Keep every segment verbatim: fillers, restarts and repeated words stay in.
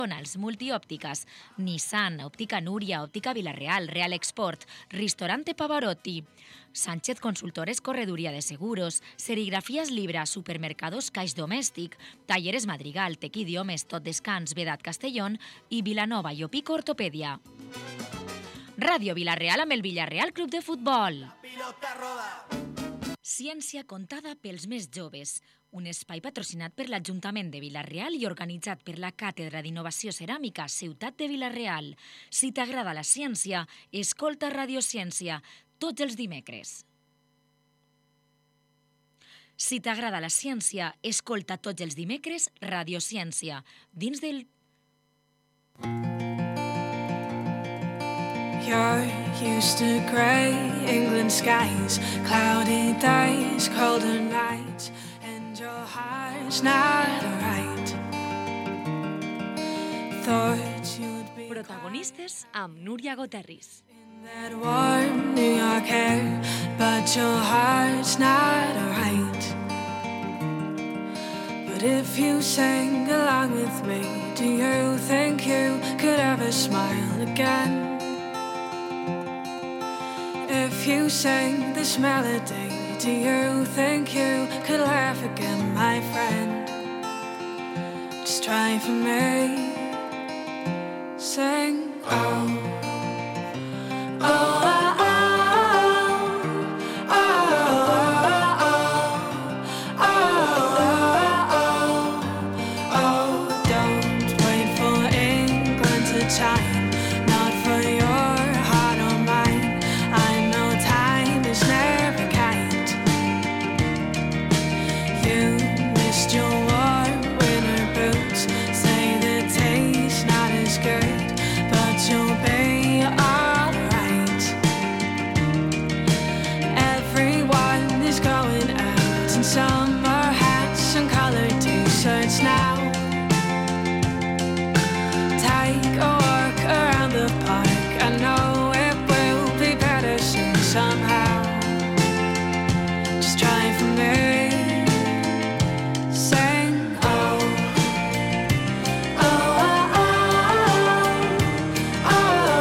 McDonald's, Multiòptiques, Nissan, Òptica Núria, Òptica Vilareal, Real Export, Ristorante Pavarotti, Sánchez Consultores, Correduría de Seguros, Serigrafías Libra, Supermercados Caix Domèstic, Talleres Madrigal, Tec Idiomes, Tot Descans, Vedat Castellón i Vilanova i Opico Ortopèdia. Ràdio Vilareal amb el Villarreal Club de Futbol. Ciència contada pels més joves. Un espai patrocinat per l'Ajuntament de Vila-real i organitzat per la Càtedra d'Innovació Ceràmica Ciutat de Vila-real. Si t'agrada la ciència, escolta Radiociència, tots els dimecres. Si t'agrada la ciència, escolta tots els dimecres Radiociència, dins del... You're used to grey England skies, cloudy days, colder nights, and your heart's not right. Thought you'd be Protagonistes amb Núria Goterris. in that warm New York air, but your heart's not right. But if you sing along with me, do you think you could ever smile again? If you sing this melody, do you think you could laugh again, my friend? Just try for me. Sing, oh, oh, oh, oh, oh, oh, oh, oh, oh. Don't wait for England to chime, not for your heart or mine. I know time is never kind. You missed your warm winter boots, say the taste not as good, but you'll be alright. Everyone is going out in summer hats and colored t-shirts now. Take a walk around the park, I know it will be better soon somehow. Just try for me. Sing, oh, oh, oh, oh,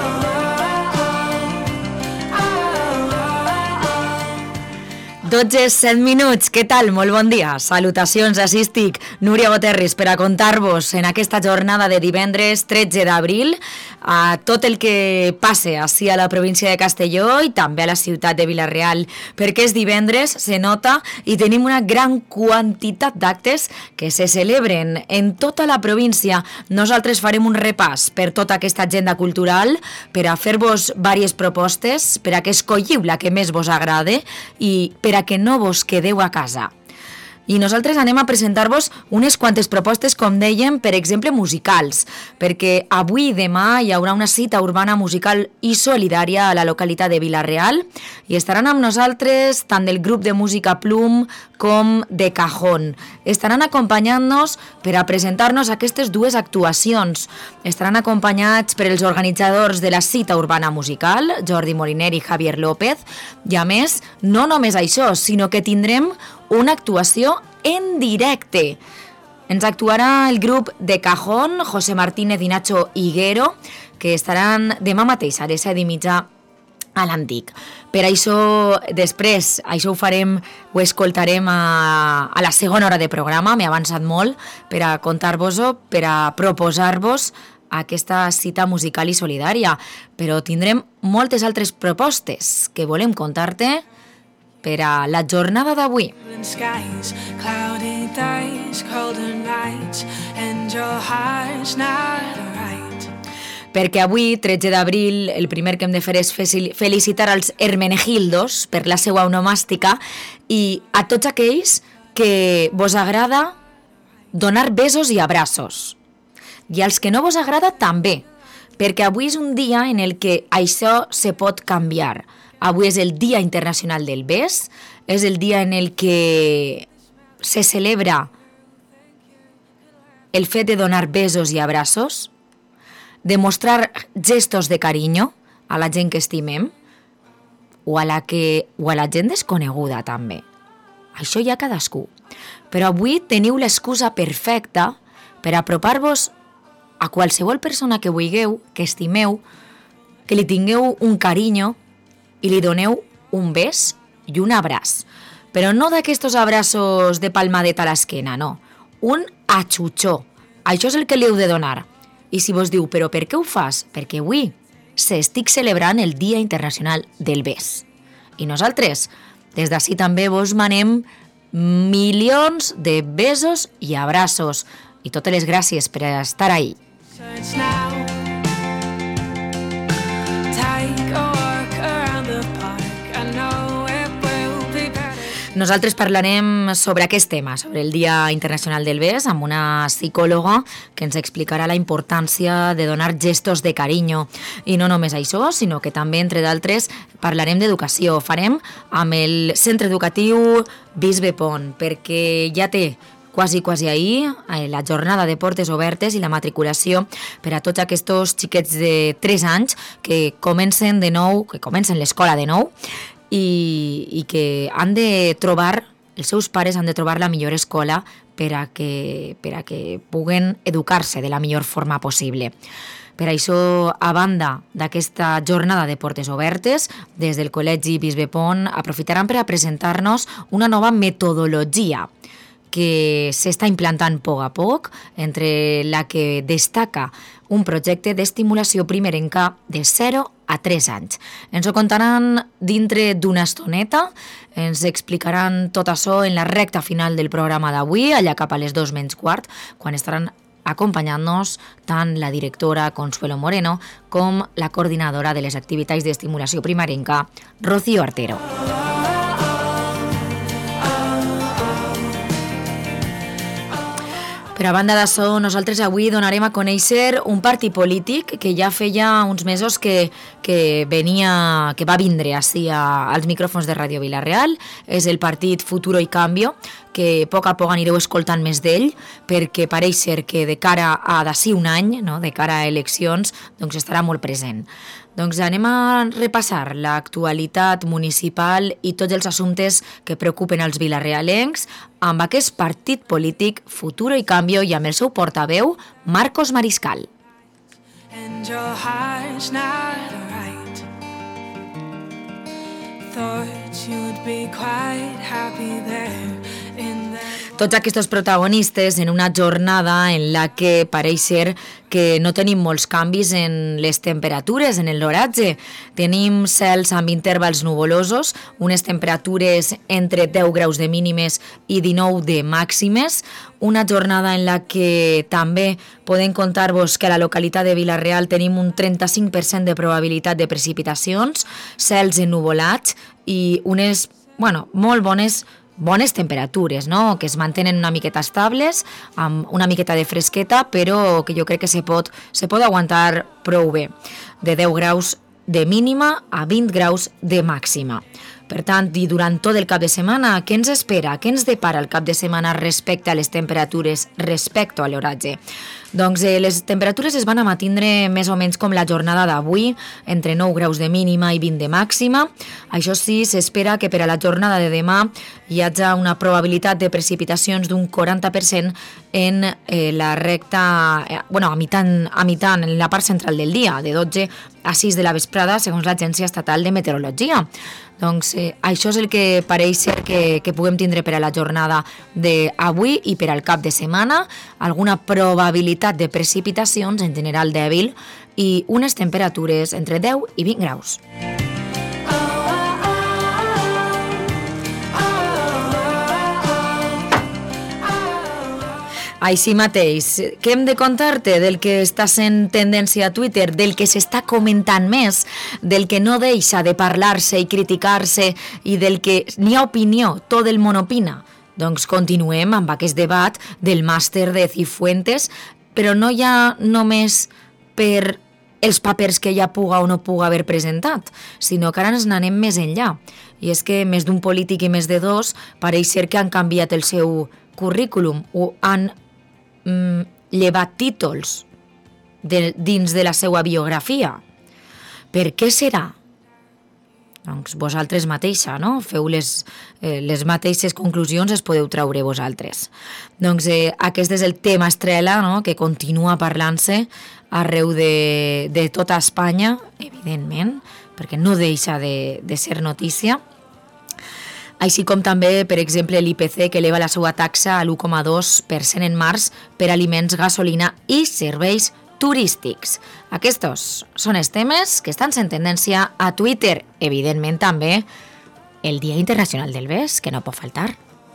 oh, oh, dotze, set minuts, què tal? Molt bon dia. Salutacions, assistic Núria Goterris per a contar-vos en aquesta jornada de divendres tretze d'abril a tot el que passe així a la província de Castelló i també a la ciutat de Vila-real, perquè és divendres, se nota, i tenim una gran quantitat d'actes que se celebren en tota la província. Nosaltres farem un repàs per tota aquesta agenda cultural per a fer-vos diverses propostes, per a que escolliu la que més vos agrade i per a que no vos quedeu a casa. I nosaltres anem a presentar-vos unes quantes propostes, com dèiem, per exemple, musicals, perquè avui i demà hi haurà una cita urbana musical i solidària a la localitat de Vila-real i estaran amb nosaltres tant del grup de música Plum com de Cajón. Estaran acompanyant-nos per a presentar-nos aquestes dues actuacions. Estaran acompanyats per els organitzadors de la cita urbana musical, Jordi Moliner i Javier López, i a més, no només això, sinó que tindrem una actuació en directe. Ens actuarà el grup de Cajón, José Martínez i Nacho Higuero, que estaran demà mateix a les set i mitja a l'Antic. Per això, després, això ho farem, ho escoltarem a, a la segona hora de programa, m'he avançat molt, per a contar-vos-ho, per a proposar-vos aquesta cita musical i solidària. Però tindrem moltes altres propostes que volem contar-te per a la jornada d'avui. skies, cloudy days, colder nights, and your heart's not right. Perquè avui, tretze d'abril, el primer que hem de fer és felicitar als Hermenegildos per la seva onomàstica i a tots aquells que vos agrada donar besos i abraços. I als que no vos agrada també, perquè avui és un dia en el que això se pot canviar. Avui és el Dia Internacional del Bes, és el dia en el que se celebra el fet de donar besos i abraços, de mostrar gestos de carinyo a la gent que estimem o a la, que, o a la gent desconeguda també. Això ja cadascú. Però avui teniu l'excusa perfecta per apropar-vos a qualsevol persona que vulgueu, que estimeu, que li tingueu un carinyo i li doneu un bes i un abraç. Però no d'aquestos abraços de palmadeta a l'esquena, no. Un atxutxó. Això és el que li heu de donar. I si vos diu, però per què ho fas? Perquè avui s'estic celebrant el Dia Internacional del Bes. I nosaltres, des d'ací també vos manem milions de besos i abraços. I totes les gràcies per estar ahí. Search now. Take a walk around the park. I know it will be better. Nosaltres parlarem sobre aquest tema, sobre el Dia Internacional del Bes, amb una psicòloga que ens explicarà la importància de donar gestos de carinyo. I no només això, sinó que també, entre d'altres, parlarem d'educació. Ho farem amb el centre educatiu Bisbe Pont, perquè ja té quasi, quasi ahir, la jornada de portes obertes i la matriculació per a tots aquests xiquets de tres anys que comencen de nou, que comencen l'escola de nou i, i que han de trobar, els seus pares han de trobar la millor escola per a que, per a que puguen educar-se de la millor forma possible. Per això, a banda d'aquesta jornada de portes obertes, des del Col·legi Bisbe Pont aprofitaran per a presentar-nos una nova metodologia que s'està implantant a poc a poc, entre la que destaca un projecte d'estimulació primerenca de zero a tres anys. Ens ho contaran dintre d'una estoneta, ens explicaran tot això en la recta final del programa d'avui, allà cap a les dos menys quart, quan estaran acompanyant-nos tant la directora Consuelo Moreno com la coordinadora de les activitats d'estimulació primerenca, Rocío Artero. Per a banda d'això, nosaltres avui donarem a conèixer un partit polític que ja feia uns mesos que, que, venia, que va vindre així a, als micròfons de Ràdio Vila-real. És el partit Futuro y Cambio, que a poc a poc anireu escoltant més d'ell, perquè pareix ser que de cara a d'ací un any, no, de cara a eleccions, doncs estarà molt present. Doncs anem a repassar l'actualitat municipal i tots els assumptes que preocupen els vilarealencs amb aquest partit polític Futuro y Cambio i amb el seu portaveu, Marcos Mariscal. And your heart's not right. Thought you'd be quite happy there in that. Tots aquests protagonistes en una jornada en la que pareix ser que no tenim molts canvis en les temperatures, en l'oratge. Tenim cels amb intervals nuvolosos, unes temperatures entre deu graus de mínimes i dinou de màximes, una jornada en la que també podem contar-vos que a la localitat de Vila-real tenim un trenta-cinc per cent de probabilitat de precipitacions, cels ennuvolats i unes, bueno, molt bones bones temperatures, no? Que es mantenen una miqueta estables, amb una miqueta de fresqueta, però que jo crec que se pot, se pot aguantar prou bé, de deu graus de mínima a vint graus de màxima. Per tant, i durant tot el cap de setmana, què ens espera? Què ens depara el cap de setmana respecte a les temperatures, respecte a l'oratge? Doncs eh, les temperatures es van a mantindre més o menys com la jornada d'avui, entre nou graus de mínima i vint de màxima. Això sí, s'espera que per a la jornada de demà hi hagi una probabilitat de precipitacions d'un quaranta per cent en eh, la recta, eh, bueno, a mitant, a mitant, en la part central del dia, de dotze a sis de la vesprada, segons l'Agència Estatal de Meteorologia. Doncs eh, això és el que pareix ser que, que puguem tindre per a la jornada d'avui i per al cap de setmana, alguna probabilitat de precipitacions en general dèbil i unes temperatures entre deu i vint graus. Així mateix, què hem de contar-te del que està sent tendència a Twitter, del que s'està comentant més, del que no deixa de parlar-se i criticar-se i del que n'hi ha opinió, tot el món opina? Doncs continuem amb aquest debat del màster de Cifuentes, però no ja només per els papers que ja puga o no puga haver presentat, sinó que ara ens n'anem més enllà. I és que més d'un polític i més de dos pareix ser que han canviat el seu currículum o han mm, llevat títols de, dins de la seva biografia. Per què serà? doncs vosaltres mateixa, no? Feu les, eh, les mateixes conclusions, es podeu treure vosaltres. Doncs eh, aquest és el tema estrella, no?, que continua parlant-se arreu de, de tota Espanya, evidentment, perquè no deixa de, de ser notícia. Així com també, per exemple, l'I P C, que eleva la seva taxa a l'u coma dos per cent en març per aliments, gasolina i serveis turístics. Aquests són els temes que estan en tendència a Twitter. Evidentment també el Dia Internacional del Bes, que no pot faltar.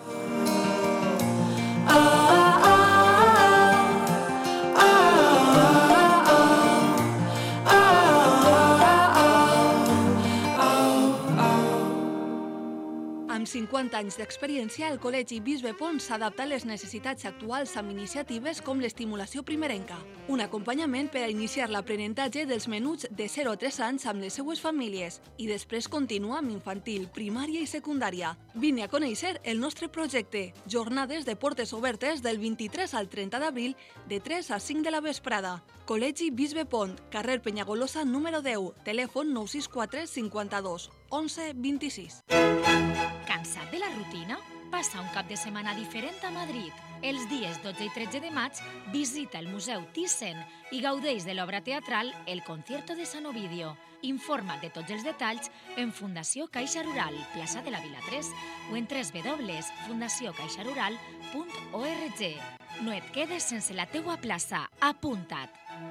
Amb cinquanta anys d'experiència, el Col·legi Bisbe Pons s'adapta a les necessitats actuals amb iniciatives com l'estimulació primerenca, un acompanyament per a iniciar l'aprenentatge dels menuts de zero a tres anys amb les seues famílies i després continua amb infantil, primària i secundària. Vine a conèixer el nostre projecte. Jornades de portes obertes del vint-i-tres al trenta d'abril de tres a cinc de la vesprada. Col·legi Bisbe Pont, carrer Penyagolosa número deu, telèfon nou sis quatre cinquanta-dos onze vint-i-sis. Cansat de la rutina? Passa un cap de setmana diferent a Madrid. Els dies dotze i tretze de maig visita el Museu Thyssen i gaudeix de l'obra teatral El concierto de San Ovidio. Informa't de tots els detalls en Fundació Caixa Rural, plaça de la Vila tres, o en w w w punt fundació caixa rural punt org. No et quedes sense la teua plaça. Apunta't!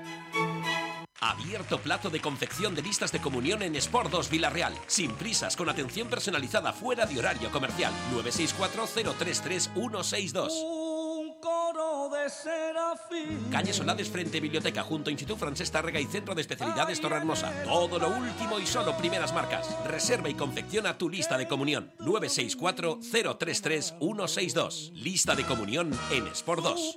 Abierto plazo de confección de listas de comunión en Sport dos Villarreal. Sin prisas, con atención personalizada fuera de horario comercial. nueve seis cuatro cero tres tres uno seis dos. Un coro de serafín. Calle Solades frente Biblioteca, junto a Instituto Francés Tárrega y Centro de Especialidades Torrehermosa. Todo lo último y solo primeras marcas. Reserva y confecciona tu lista de comunión. nueve seis cuatro cero tres tres uno seis dos. Lista de comunión en Sport dos.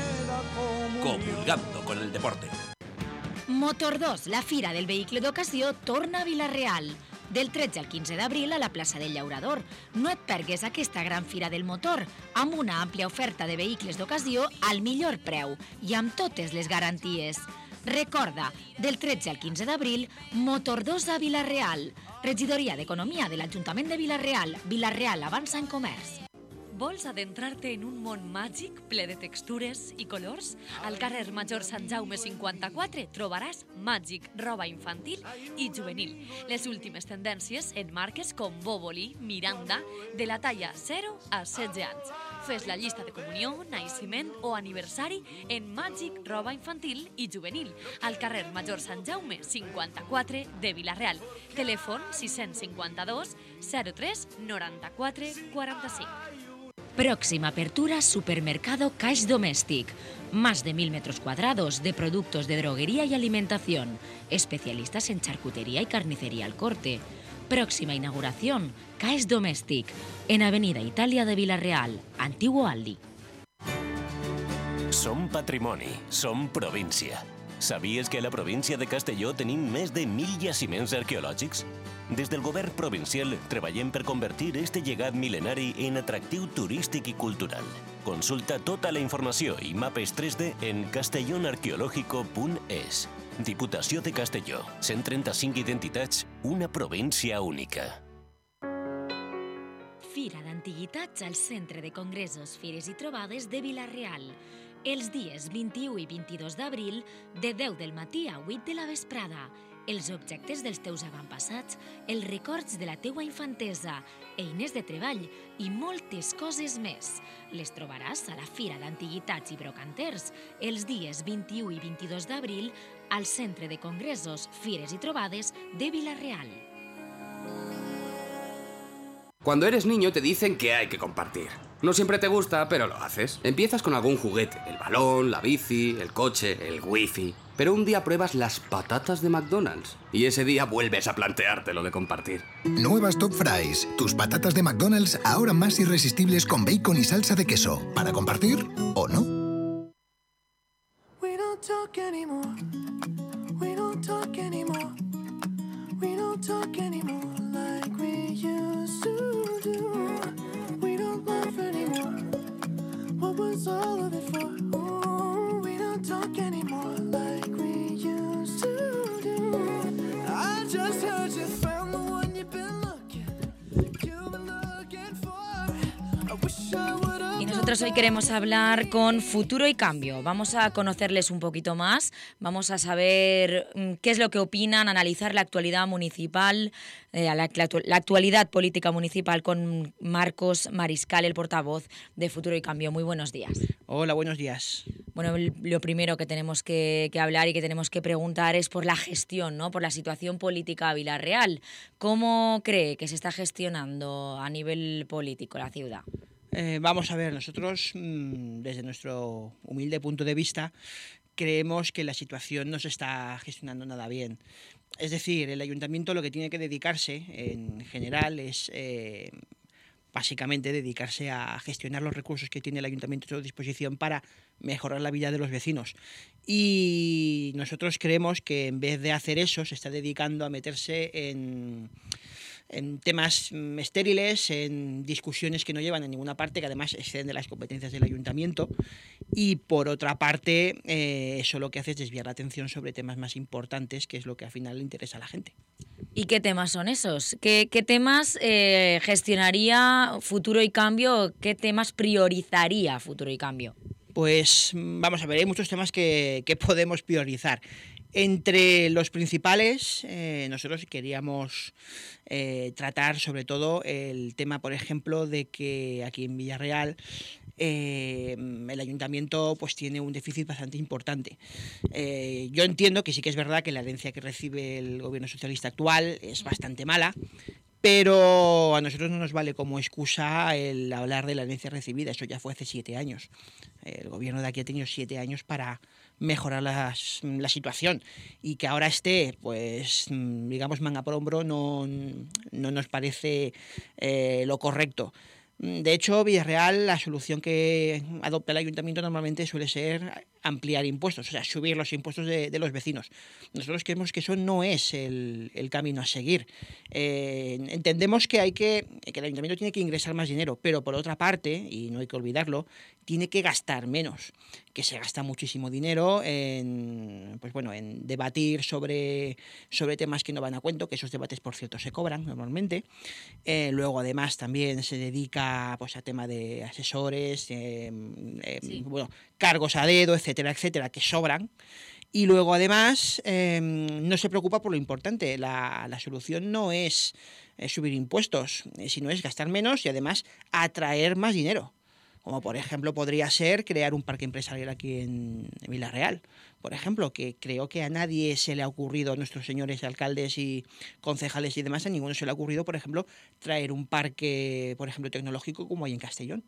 Comulgando con el deporte. Motor dos, la fira del vehicle d'ocasió, torna a Vila-real. Del tretze al quinze d'abril a la plaça del Llaurador. No et pergues aquesta gran fira del motor, amb una àmplia oferta de vehicles d'ocasió al millor preu i amb totes les garanties. Recorda, del tretze al quinze d'abril, Motor dos a Vila-real. Regidoria d'Economia de l'Ajuntament de Vila-real. Vila-real avança en comerç. Vols adentrar-te en un món màgic ple de textures i colors? Al carrer Major Sant Jaume cinquanta-quatre trobaràs Màgic, roba infantil i juvenil. Les últimes tendències en marques com Boboli, Miranda, de la talla zero a setze anys. Fes la llista de comunió, naixement o aniversari en Màgic, roba infantil i juvenil. Al carrer Major Sant Jaume cinquanta-quatre de Vila-real. Telèfon sis cinquanta-dos zero tres noranta-quatre quaranta-cinc. Próxima apertura Supermercado Caix Domèstic. Más de mil metros cuadrados de productos de droguería y alimentación. Especialistas en charcutería y carnicería al corte. Próxima inauguración Caix Domèstic. En Avenida Italia de Vila-real, antiguo Aldi. Som patrimoni, som província. Sabies que a la província de Castelló tenim més de mil jaciments arqueològics? Des del govern provincial treballem per convertir este llegat mil·lenari en atractiu turístic i cultural. Consulta tota la informació i mapes tres D en castellonarqueológico punt es. Diputació de Castelló. cent trenta-cinc identitats, una província única. Fira d'Antiguitats al Centre de Congressos, Fires i Trobades de Vila-real. Els dies vint-i-u i vint-i-dos d'abril, de deu del matí a vuit de la vesprada. Els objectes dels teus avantpassats, els records de la teua infantesa, eines de treball i moltes coses més. Les trobaràs a la Fira d'Antiguitats i Brocanters els dies vint-i-u i vint-i-dos d'abril al Centre de Congressos, Fires i Trobades de Vila-real. Cuando eres niño te dicen que hay que compartir. No siempre te gusta, pero lo haces. Empiezas con algún juguete, el balón, la bici, el coche, el wifi. Pero un día pruebas las patatas de McDonald's y ese día vuelves a plantearte lo de compartir. Nuevas Top Fries, tus patatas de McDonald's ahora más irresistibles con bacon y salsa de queso. ¿Para compartir o no? We don't talk anymore. We don't talk anymore. We don't talk anymore like we used to do. We don't laugh anymore. What was all of it for? Oh, we don't talk anymore like we used to do. I just heard you found the one you've been Nosotros hoy queremos hablar con Futuro y Cambio. Vamos a conocerles un poquito más, vamos a saber mm, qué es lo que opinan, analizar la actualidad municipal, eh, la, la, la actualidad política municipal con Marcos Mariscal, el portavoz de Futuro y Cambio. Muy buenos días. Hola, buenos días. Bueno, lo primero que tenemos que, que hablar y que tenemos que preguntar es por la gestión, ¿no? Por la situación política a Vila-real. ¿Cómo cree que se está gestionando a nivel político la ciudad? Eh, vamos a ver, nosotros mmm, desde nuestro humilde punto de vista creemos que la situación no se está gestionando nada bien. Es decir, el ayuntamiento lo que tiene que dedicarse en general es eh, básicamente dedicarse a gestionar los recursos que tiene el ayuntamiento a su disposición para mejorar la vida de los vecinos. Y nosotros creemos que en vez de hacer eso se está dedicando a meterse en... en temas estériles, en discusiones que no llevan a ninguna parte, que además exceden de las competencias del ayuntamiento, y por otra parte, eh, eso lo que hace es desviar la atención sobre temas más importantes, que es lo que al final le interesa a la gente. ¿Y qué temas son esos? ¿Qué, qué temas eh, gestionaría Futuro y Cambio? ¿Qué temas priorizaría Futuro y Cambio? Pues vamos a ver, hay muchos temas que, que podemos priorizar. Entre los principales, eh, nosotros queríamos eh, tratar sobre todo el tema, por ejemplo, de que aquí en Vila-real eh, el ayuntamiento pues tiene un déficit bastante importante. Eh, yo entiendo que sí que es verdad que la herencia que recibe el gobierno socialista actual es bastante mala, pero a nosotros no nos vale como excusa el hablar de la herencia recibida. Eso ya fue hace siete años. El gobierno de aquí ha tenido siete años para mejorar las, la situación, y que ahora esté, pues, digamos, manga por hombro no, no nos parece eh, lo correcto. De hecho, Vila-real, la solución que adopta el ayuntamiento normalmente suele ser ampliar impuestos, o sea, subir los impuestos de, de los vecinos. Nosotros creemos que eso no es el, el camino a seguir. Eh, entendemos que hay que, que el ayuntamiento tiene que ingresar más dinero, pero por otra parte, y no hay que olvidarlo, tiene que gastar menos, que se gasta muchísimo dinero en, pues bueno, en debatir sobre, sobre temas que no van a cuento, que esos debates, por cierto, se cobran normalmente. Eh, luego, además, también se dedica pues, a tema de asesores, eh, eh, sí. bueno, cargos a dedo, etcétera, etcétera, que sobran. Y luego, además, eh, no se preocupa por lo importante. La, la solución no es eh, subir impuestos, sino es gastar menos y, además, atraer más dinero. Como, por ejemplo, podría ser crear un parque empresarial aquí en, en Vila-real. Por ejemplo, que creo que a nadie se le ha ocurrido, a nuestros señores alcaldes y concejales y demás, a ninguno se le ha ocurrido, por ejemplo, traer un parque, por ejemplo, tecnológico como hay en Castellón.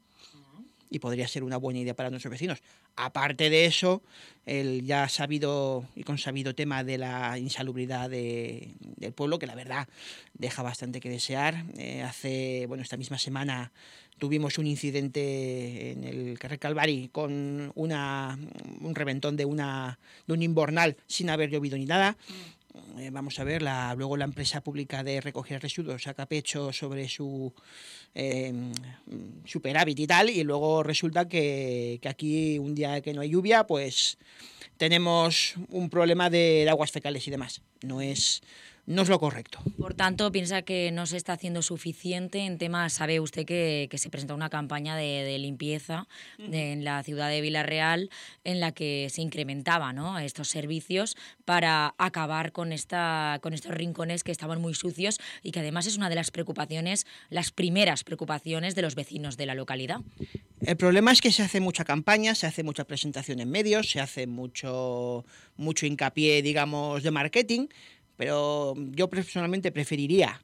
Y podría ser una buena idea para nuestros vecinos. Aparte de eso, el ya sabido y consabido tema de la insalubridad de, del pueblo, que la verdad deja bastante que desear. Eh, hace, bueno, esta misma semana tuvimos un incidente en el carrer Calvari con una, un reventón de, una, de un invernal sin haber llovido ni nada. Eh, vamos a ver, la, luego la empresa pública de recogida de residuos saca pecho sobre su eh, superávit y tal, y luego resulta que, que aquí un día que no hay lluvia, pues tenemos un problema de, de aguas fecales y demás. No es... No es lo correcto. Por tanto, piensa que no se está haciendo suficiente en temas, sabe usted que, que se presenta una campaña de, de limpieza de, en la ciudad de Vila-real en la que se incrementaba, ¿no?, estos servicios para acabar con, esta, con estos rincones que estaban muy sucios y que además es una de las preocupaciones, las primeras preocupaciones de los vecinos de la localidad. El problema es que se hace mucha campaña, se hace mucha presentación en medios, se hace mucho, mucho hincapié, digamos, de marketing, pero yo personalmente preferiría,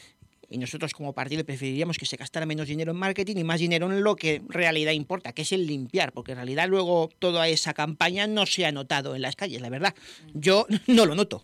y nosotros como partido preferiríamos que se gastara menos dinero en marketing y más dinero en lo que en realidad importa, que es el limpiar, porque en realidad luego toda esa campaña no se ha notado en las calles, la verdad. Yo no lo noto.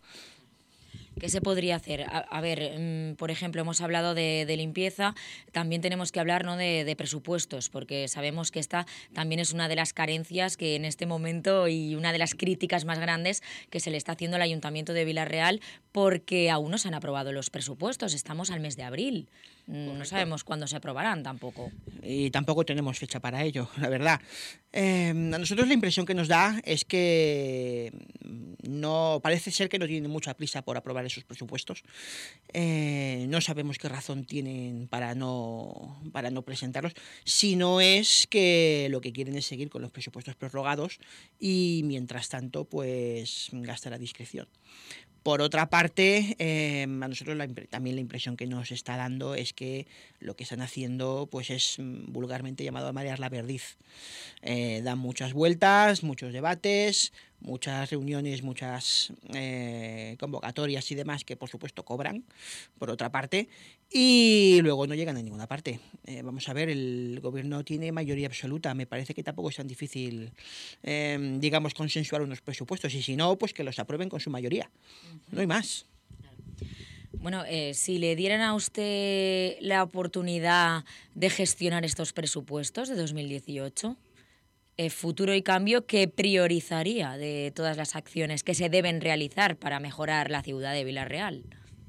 ¿Qué se podría hacer? A, a ver, mmm, por ejemplo, hemos hablado de, de limpieza, también tenemos que hablar, ¿no?, de, de presupuestos, porque sabemos que esta también es una de las carencias que en este momento y una de las críticas más grandes que se le está haciendo al Ayuntamiento de Vila-real, porque aún no se han aprobado los presupuestos, estamos al mes de abril. No sabemos cuándo se aprobarán tampoco. Y tampoco tenemos fecha para ello, la verdad. Eh, a nosotros la impresión que nos da es que no parece ser que no tienen mucha prisa por aprobar esos presupuestos. Eh, no sabemos qué razón tienen para no, para no presentarlos, si no es que lo que quieren es seguir con los presupuestos prorrogados y mientras tanto pues gastar a discreción. Por otra parte, eh, a nosotros la, también la impresión que nos está dando es que lo que están haciendo pues es vulgarmente llamado a marear la perdiz. Eh, dan muchas vueltas, muchos debates, muchas reuniones, muchas eh, convocatorias y demás que por supuesto cobran, por otra parte, y luego no llegan a ninguna parte. Eh, vamos a ver, el gobierno tiene mayoría absoluta, me parece que tampoco es tan difícil, eh, digamos, consensuar unos presupuestos, y si no, pues que los aprueben con su mayoría. No hay más. Bueno, eh, si le dieran a usted la oportunidad de gestionar estos presupuestos de dos mil dieciocho, eh, Futuro y Cambio, ¿qué priorizaría de todas las acciones que se deben realizar para mejorar la ciudad de Vila-real?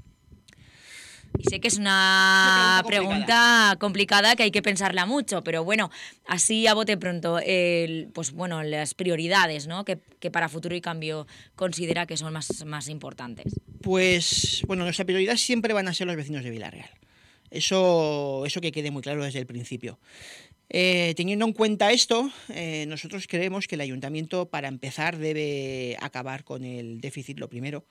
Y sé que es una, una pregunta, pregunta complicada. complicada que hay que pensarla mucho, pero bueno, así a bote pronto, el, pues bueno, las prioridades, ¿no?, que, que para Futuro y Cambio considera que son más, más importantes. Pues bueno, nuestra prioridad siempre van a ser los vecinos de Vila-real. Eso, eso que quede muy claro desde el principio. Eh, teniendo en cuenta esto, eh, nosotros creemos que el ayuntamiento, para empezar, debe acabar con el déficit, lo primero,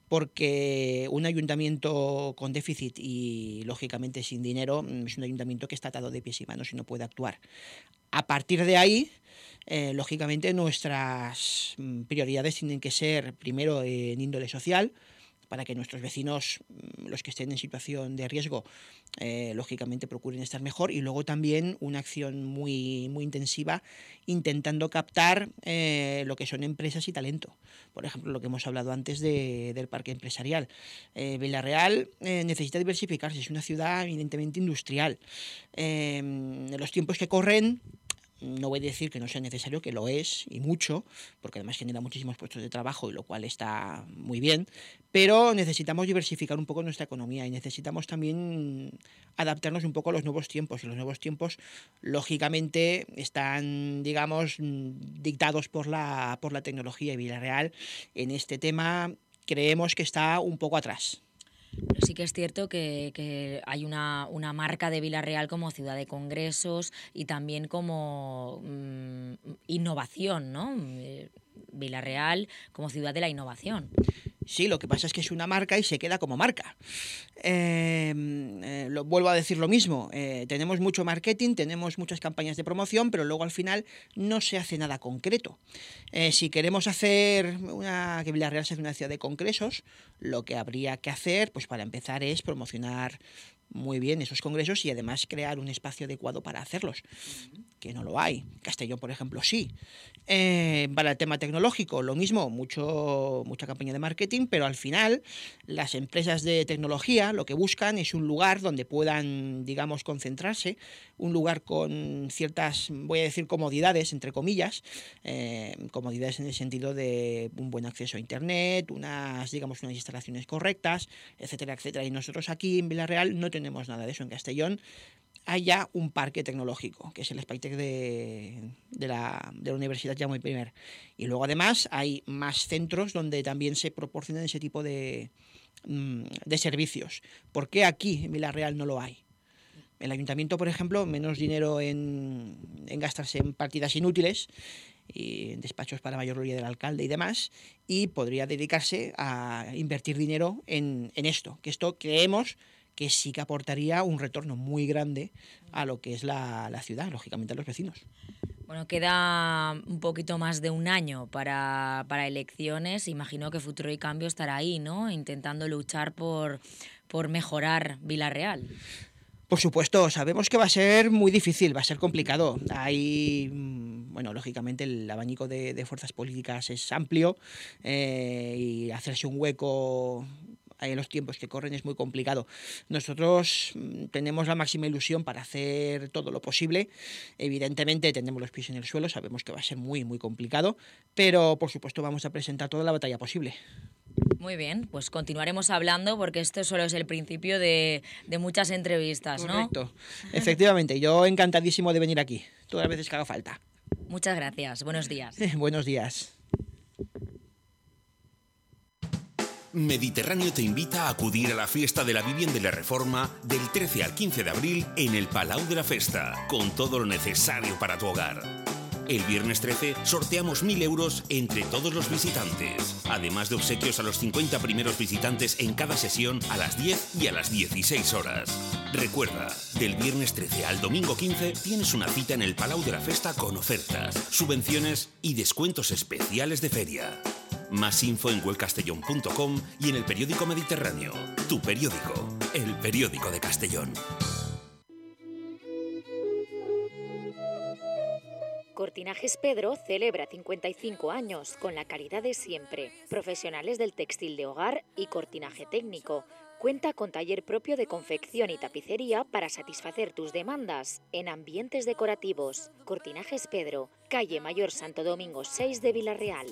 porque un ayuntamiento con déficit y, lógicamente, sin dinero es un ayuntamiento que está atado de pies y manos y no puede actuar. A partir de ahí, eh, lógicamente, nuestras prioridades tienen que ser, primero, en índole social, para que nuestros vecinos, los que estén en situación de riesgo, eh, lógicamente procuren estar mejor, y luego también una acción muy, muy intensiva intentando captar eh, lo que son empresas y talento. Por ejemplo, lo que hemos hablado antes de, del parque empresarial. Eh, Vila-real eh, necesita diversificarse, es una ciudad evidentemente industrial. Eh, en los tiempos que corren, no voy a decir que no sea necesario, que lo es, y mucho, porque además genera muchísimos puestos de trabajo, y lo cual está muy bien, pero necesitamos diversificar un poco nuestra economía y necesitamos también adaptarnos un poco a los nuevos tiempos. Y los nuevos tiempos, lógicamente, están, digamos, dictados por la, por la tecnología, y Vila-real en este tema creemos que está un poco atrás. Pero sí que es cierto que, que hay una, una marca de Vila-real como ciudad de congresos y también como mmm, innovación, ¿no? Vila-real como ciudad de la innovación. Sí, lo que pasa es que es una marca y se queda como marca. Eh, eh, lo, vuelvo a decir lo mismo, eh, tenemos mucho marketing, tenemos muchas campañas de promoción, pero luego al final no se hace nada concreto. Eh, si queremos hacer una, que Vila-real sea una ciudad de congresos, lo que habría que hacer, pues para empezar, es promocionar muy bien esos congresos y además crear un espacio adecuado para hacerlos, que no lo hay. Castellón, por ejemplo, sí. Eh, para el tema tecnológico, lo mismo, mucho, mucha campaña de marketing, pero al final las empresas de tecnología lo que buscan es un lugar donde puedan, digamos, concentrarse, un lugar con ciertas, voy a decir, comodidades, entre comillas, eh, comodidades en el sentido de un buen acceso a Internet, unas, digamos, unas instalaciones correctas, etcétera, etcétera. Y nosotros aquí en Vila-real no tenemos nada de eso. En Castellón hay ya un parque tecnológico, que es el Spitec de, de, la, de la Universidad Jaume I. Y luego además hay más centros donde también se proporcionan ese tipo de, de servicios. ¿Por qué aquí en Vila-real no lo hay? El ayuntamiento, por ejemplo, menos dinero en, en gastarse en partidas inútiles y en despachos para mayor gloria del alcalde y demás, y podría dedicarse a invertir dinero en, en esto, que esto creemos que sí que aportaría un retorno muy grande a lo que es la, la ciudad, lógicamente a los vecinos. Bueno, queda un poquito más de un año para, para elecciones. Imagino que Futuro y Cambio estará ahí, ¿no?, intentando luchar por, por mejorar Vila-real. Por supuesto, sabemos que va a ser muy difícil, va a ser complicado. Hay, bueno, lógicamente el abanico de, de fuerzas políticas es amplio, eh, y hacerse un hueco en los tiempos que corren es muy complicado. Nosotros tenemos la máxima ilusión para hacer todo lo posible. Evidentemente tenemos los pies en el suelo, sabemos que va a ser muy, muy complicado, pero por supuesto vamos a presentar toda la batalla posible. Muy bien, pues continuaremos hablando porque esto solo es el principio de, de muchas entrevistas, ¿no? Correcto. Efectivamente, yo encantadísimo de venir aquí, todas las veces que haga falta. Muchas gracias, buenos días. Buenos días. Mediterráneo te invita a acudir a la fiesta de la Vivienda y la Reforma del trece al quince de abril en el Palau de la Festa, con todo lo necesario para tu hogar. El viernes trece sorteamos mil euros entre todos los visitantes, además de obsequios a los cincuenta primeros visitantes en cada sesión a las diez y a las dieciséis horas. Recuerda, del viernes trece al domingo quince tienes una cita en el Palau de la Festa con ofertas, subvenciones y descuentos especiales de feria. Más info en huelcastellón punto com y en el periódico Mediterráneo. Tu periódico, el periódico de Castellón. Cortinajes Pedro celebra cincuenta y cinco años con la calidad de siempre. Profesionales del textil de hogar y cortinaje técnico. Cuenta con taller propio de confección y tapicería para satisfacer tus demandas en ambientes decorativos. Cortinajes Pedro, calle Mayor Santo Domingo seis de Villarreal.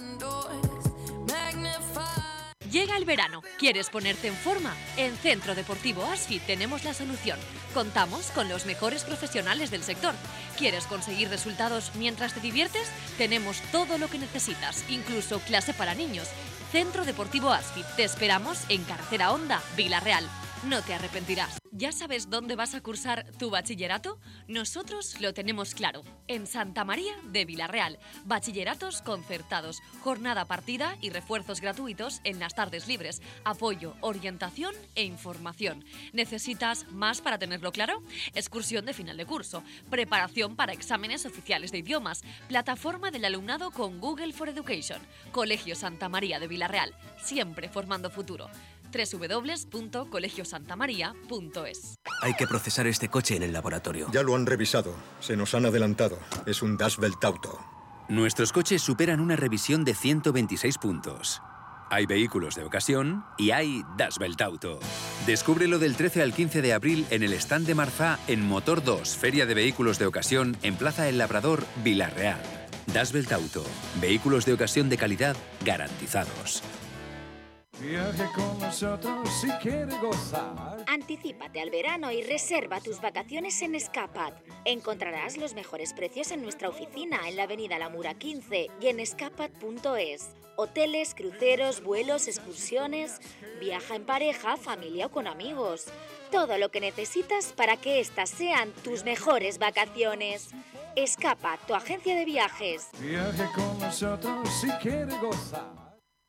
Llega el verano. ¿Quieres ponerte en forma? En Centro Deportivo Asfi tenemos la solución. Contamos con los mejores profesionales del sector. ¿Quieres conseguir resultados mientras te diviertes? Tenemos todo lo que necesitas, incluso clase para niños. Centro Deportivo Asfi. Te esperamos en Carretera Honda, Villarreal. No te arrepentirás. ¿Ya sabes dónde vas a cursar tu bachillerato? Nosotros lo tenemos claro. En Santa María de Villarreal. Bachilleratos concertados, jornada partida y refuerzos gratuitos en las tardes libres. Apoyo, orientación e información. ¿Necesitas más para tenerlo claro? Excursión de final de curso. Preparación para exámenes oficiales de idiomas. Plataforma del alumnado con Google for Education. Colegio Santa María de Villarreal. Siempre formando futuro. doble u doble u doble u punto colegio santa maría punto es. Hay que procesar este coche en el laboratorio. Ya lo han revisado. Se nos han adelantado. Es un Das Welt Auto. Nuestros coches superan una revisión de ciento veintiséis puntos. Hay vehículos de ocasión y hay Das Welt Auto. Descúbrelo del trece al quince de abril en el stand de Marzá en Motor dos, Feria de Vehículos de Ocasión en Plaza El Labrador, Villarreal. Das Welt Auto. Vehículos de ocasión de calidad garantizados. Viaje con nosotros si quiere gozar. Anticípate al verano y reserva tus vacaciones en Escapat. Encontrarás los mejores precios en nuestra oficina en la avenida La Mura quince y en escapat punto es. Hoteles, cruceros, vuelos, excursiones. Viaja en pareja, familia o con amigos. Todo lo que necesitas para que estas sean tus mejores vacaciones. Escapat, tu agencia de viajes. Viaje con nosotros si quiere gozar.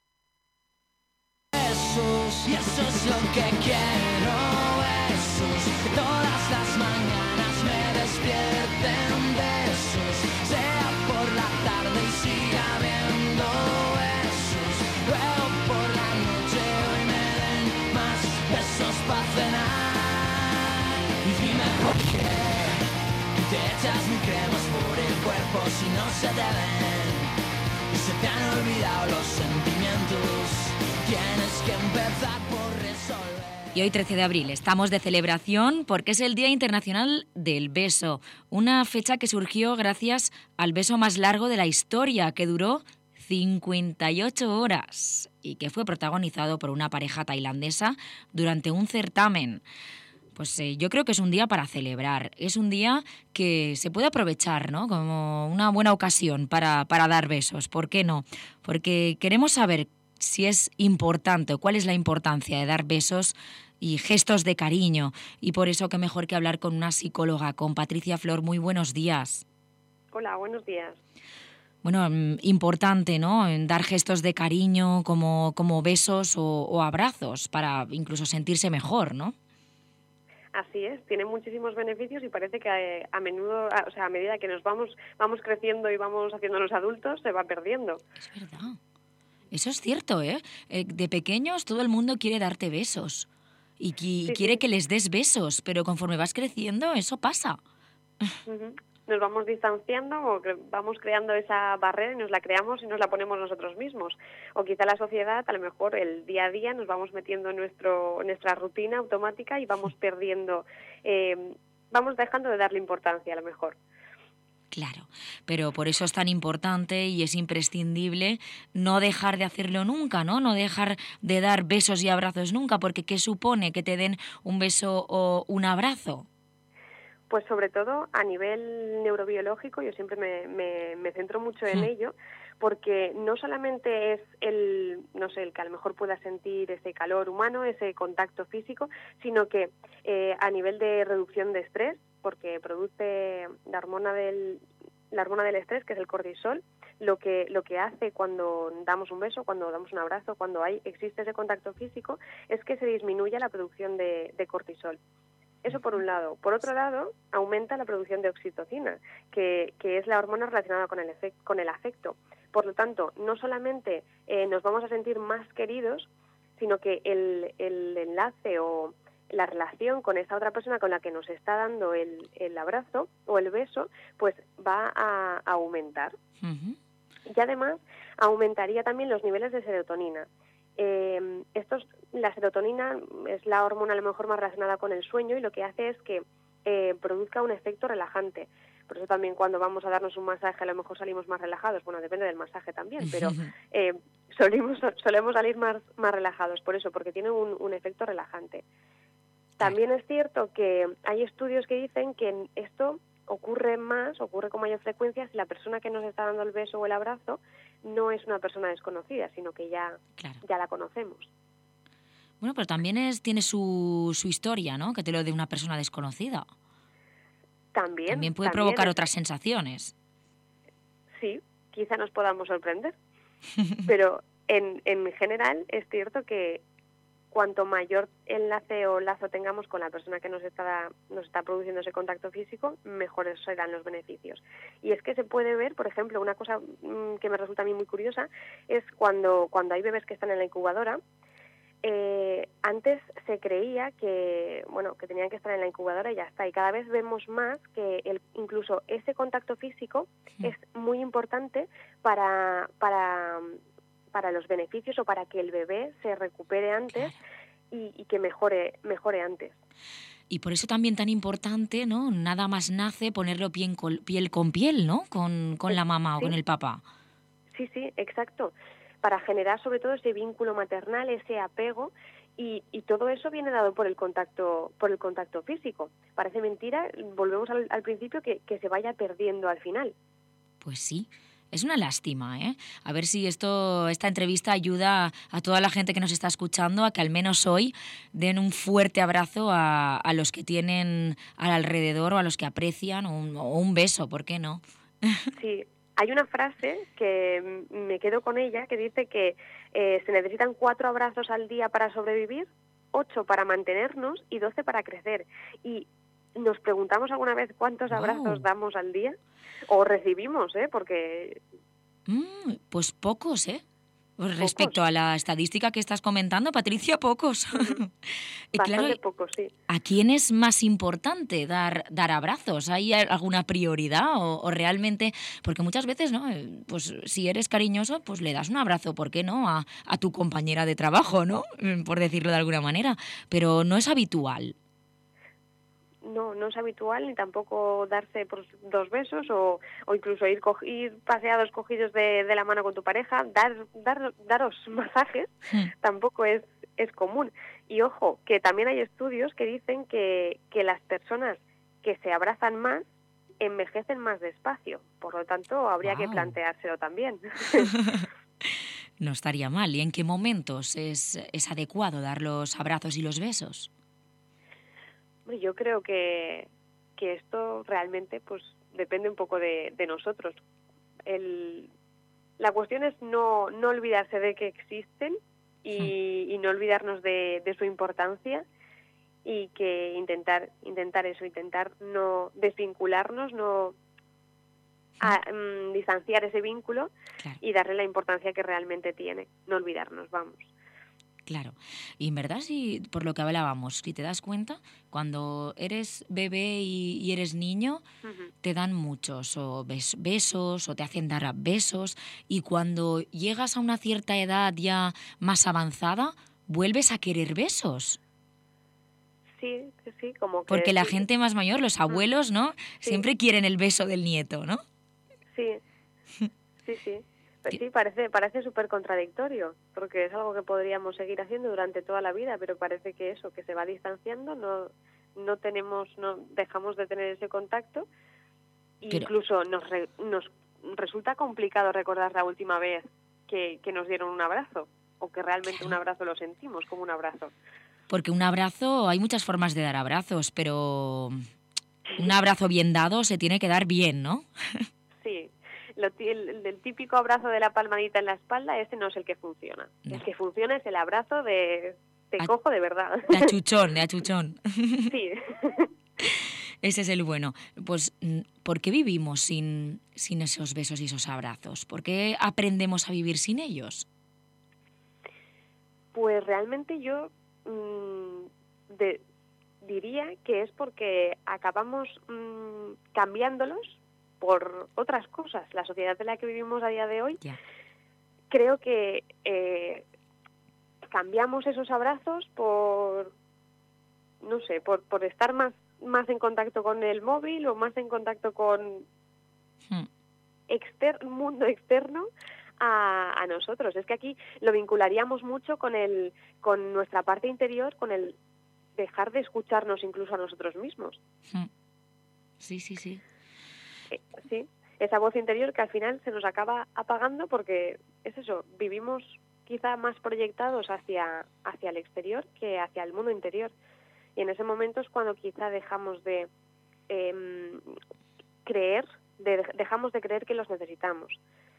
Y eso es lo que quiero, besos, que todas las mañanas me despierten besos, sea por la tarde y siga habiendo besos, luego por la noche hoy me den más besos para cenar. Y dime por qué te echas mil cremas por el cuerpo si no se te ven, y se te han olvidado los sentimientos. Tienes que empezar por resolver. Y hoy, trece de abril, estamos de celebración porque es el Día Internacional del Beso, una fecha que surgió gracias al beso más largo de la historia, que duró cincuenta y ocho horas y que fue protagonizado por una pareja tailandesa durante un certamen. Pues eh, yo creo que es un día para celebrar, es un día que se puede aprovechar, ¿no?, como una buena ocasión para, para dar besos. ¿Por qué no? Porque queremos saber si es importante o cuál es la importancia de dar besos y gestos de cariño. Y por eso, qué mejor que hablar con una psicóloga, con Patricia Flor. Muy buenos días. Hola, buenos días. Bueno, importante, ¿no?, en dar gestos de cariño como, como besos o, o abrazos para incluso sentirse mejor, ¿no? Así es, tiene muchísimos beneficios y parece que a, a menudo, a, o sea, a medida que nos vamos, vamos creciendo y vamos haciéndonos adultos, se va perdiendo. Es verdad. Eso es cierto, ¿eh? ¿eh? De pequeños todo el mundo quiere darte besos y, qui- Sí, quiere sí. que les des besos, pero conforme vas creciendo eso pasa. Ujú. Nos vamos distanciando o cre- vamos creando esa barrera y nos la creamos y nos la ponemos nosotros mismos. O quizá la sociedad, a lo mejor el día a día nos vamos metiendo en nuestro, en nuestra rutina automática y vamos perdiendo, eh, vamos dejando de darle importancia a lo mejor. Claro, pero por eso es tan importante y es imprescindible no dejar de hacerlo nunca, ¿no? No dejar de dar besos y abrazos nunca, porque ¿qué supone que te den un beso o un abrazo? Pues sobre todo a nivel neurobiológico, yo siempre me, me, me centro mucho en ello, porque no solamente es el, no sé, el que a lo mejor pueda sentir ese calor humano, ese contacto físico, sino que eh, a nivel de reducción de estrés, porque produce la hormona del la hormona del estrés, que es el cortisol, lo que lo que hace cuando damos un beso, cuando damos un abrazo, cuando hay existe ese contacto físico, es que se disminuya la producción de, de cortisol. Eso por un lado. Por otro lado, aumenta la producción de oxitocina, que, que es la hormona relacionada con el, efect, con el afecto. Por lo tanto, no solamente eh, nos vamos a sentir más queridos, sino que el, el enlace o la relación con esa otra persona con la que nos está dando el, el abrazo o el beso, pues va a, a aumentar. Uh-huh. Y además aumentaría también los niveles de serotonina. Eh, estos, la serotonina es la hormona a lo mejor más relacionada con el sueño y lo que hace es que eh, produzca un efecto relajante. Por eso también cuando vamos a darnos un masaje a lo mejor salimos más relajados. Bueno, depende del masaje también, pero eh, solemos, solemos salir más, más relajados por eso, porque tiene un, un efecto relajante. También es cierto que hay estudios que dicen que esto ocurre más, ocurre con mayor frecuencia si la persona que nos está dando el beso o el abrazo no es una persona desconocida, sino que ya, claro. ya la conocemos. Bueno, pero también es, tiene su, su historia, ¿no? Que te lo dé una persona desconocida. También. También puede también provocar es... otras sensaciones. Sí, quizá nos podamos sorprender. Pero en, en general es cierto que cuanto mayor enlace o lazo tengamos con la persona que nos está, nos está produciendo ese contacto físico, mejores serán los beneficios. Y es que se puede ver, por ejemplo, una cosa que me resulta a mí muy curiosa, es cuando, cuando hay bebés que están en la incubadora, eh, antes se creía que, bueno, que tenían que estar en la incubadora y ya está. Y cada vez vemos más que el, incluso ese contacto físico sí. es muy importante para... para para los beneficios o para que el bebé se recupere antes claro. y, y que mejore mejore antes. Y por eso también tan importante, ¿no? Nada más nace ponerlo piel con piel, con piel, ¿no? Con, con la mamá sí. o con el papá. Sí, sí, exacto. Para generar sobre todo ese vínculo maternal, ese apego y, y todo eso viene dado por el contacto por el contacto físico. Parece mentira, volvemos al, al principio, que, que se vaya perdiendo al final. Pues sí. Es una lástima, ¿eh? A ver si esto, esta entrevista ayuda a toda la gente que nos está escuchando a que al menos hoy den un fuerte abrazo a, a los que tienen al alrededor o a los que aprecian, o un, o un beso, ¿por qué no? Sí, hay una frase que me quedo con ella que dice que eh, se necesitan cuatro abrazos al día para sobrevivir, ocho para mantenernos y doce para crecer. Y ¿nos preguntamos alguna vez cuántos abrazos wow. damos al día? O recibimos, ¿eh? Porque... Mm, pues pocos, ¿eh? Pues respecto a la estadística que estás comentando, Patricia, pocos. Uh-huh. y claro, Bastante pocos, sí. ¿A quién es más importante dar, dar abrazos? ¿Hay alguna prioridad o, o realmente...? Porque muchas veces, ¿no? Pues si eres cariñoso, pues le das un abrazo, ¿por qué no? A, a tu compañera de trabajo, ¿no? Por decirlo de alguna manera. Pero no es habitual. No, no es habitual ni tampoco darse por dos besos o, o incluso ir, co- ir paseados cogidos de, de la mano con tu pareja, dar, dar daros masajes, sí. tampoco es, es común. Y ojo, que también hay estudios que dicen que, que las personas que se abrazan más envejecen más despacio, por lo tanto habría wow. que planteárselo también. No estaría mal. ¿Y en qué momentos es, es adecuado dar los abrazos y los besos? Yo creo que, que esto realmente pues depende un poco de, de nosotros. El, la cuestión es no, no olvidarse de que existen y, sí. y no olvidarnos de, de su importancia y que intentar intentar eso, intentar no desvincularnos, no a, um, distanciar ese vínculo claro. y darle la importancia que realmente tiene, no olvidarnos, vamos. Claro, y en verdad, si por lo que hablábamos, si te das cuenta, cuando eres bebé y, y eres niño, uh-huh. te dan muchos o bes, besos o te hacen dar besos, y cuando llegas a una cierta edad ya más avanzada, vuelves a querer besos. sí, sí, como que... Porque la sí. gente más mayor, los abuelos, ¿no? Sí. Siempre quieren el beso del nieto, ¿no? Sí, sí, sí. Pues sí, parece parece súper contradictorio, porque es algo que podríamos seguir haciendo durante toda la vida, pero parece que eso, que se va distanciando, no no tenemos, no dejamos de tener ese contacto, e Pero- incluso nos re- nos resulta complicado recordar la última vez que, que nos dieron un abrazo, o que realmente un abrazo lo sentimos como un abrazo. Porque un abrazo, hay muchas formas de dar abrazos, pero un abrazo bien dado se tiene que dar bien, ¿no? Sí, lo ti- el, el típico abrazo de la palmadita en la espalda, ese no es el que funciona. El que funciona es el abrazo de te A- cojo de verdad. De achuchón, de achuchón. Sí. Ese es el bueno. Pues, mm, ¿por qué vivimos sin, sin esos besos y esos abrazos? ¿Por qué aprendemos a vivir sin ellos? Pues realmente yo mm, de- diría que es porque acabamos mm, cambiándolos por otras cosas. La sociedad en la que vivimos a día de hoy, Ya. creo que eh, cambiamos esos abrazos por, no sé, por, por estar más, más en contacto con el móvil o más en contacto con Hmm. exter mundo externo a, a nosotros. Es que aquí lo vincularíamos mucho con el con nuestra parte interior, con el dejar de escucharnos incluso a nosotros mismos. Hmm. Sí, sí, sí. Eh, sí, esa voz interior que al final se nos acaba apagando porque es eso, vivimos quizá más proyectados hacia hacia el exterior que hacia el mundo interior. Y en ese momento es cuando quizá dejamos de em, creer, de, dejamos de creer que los necesitamos.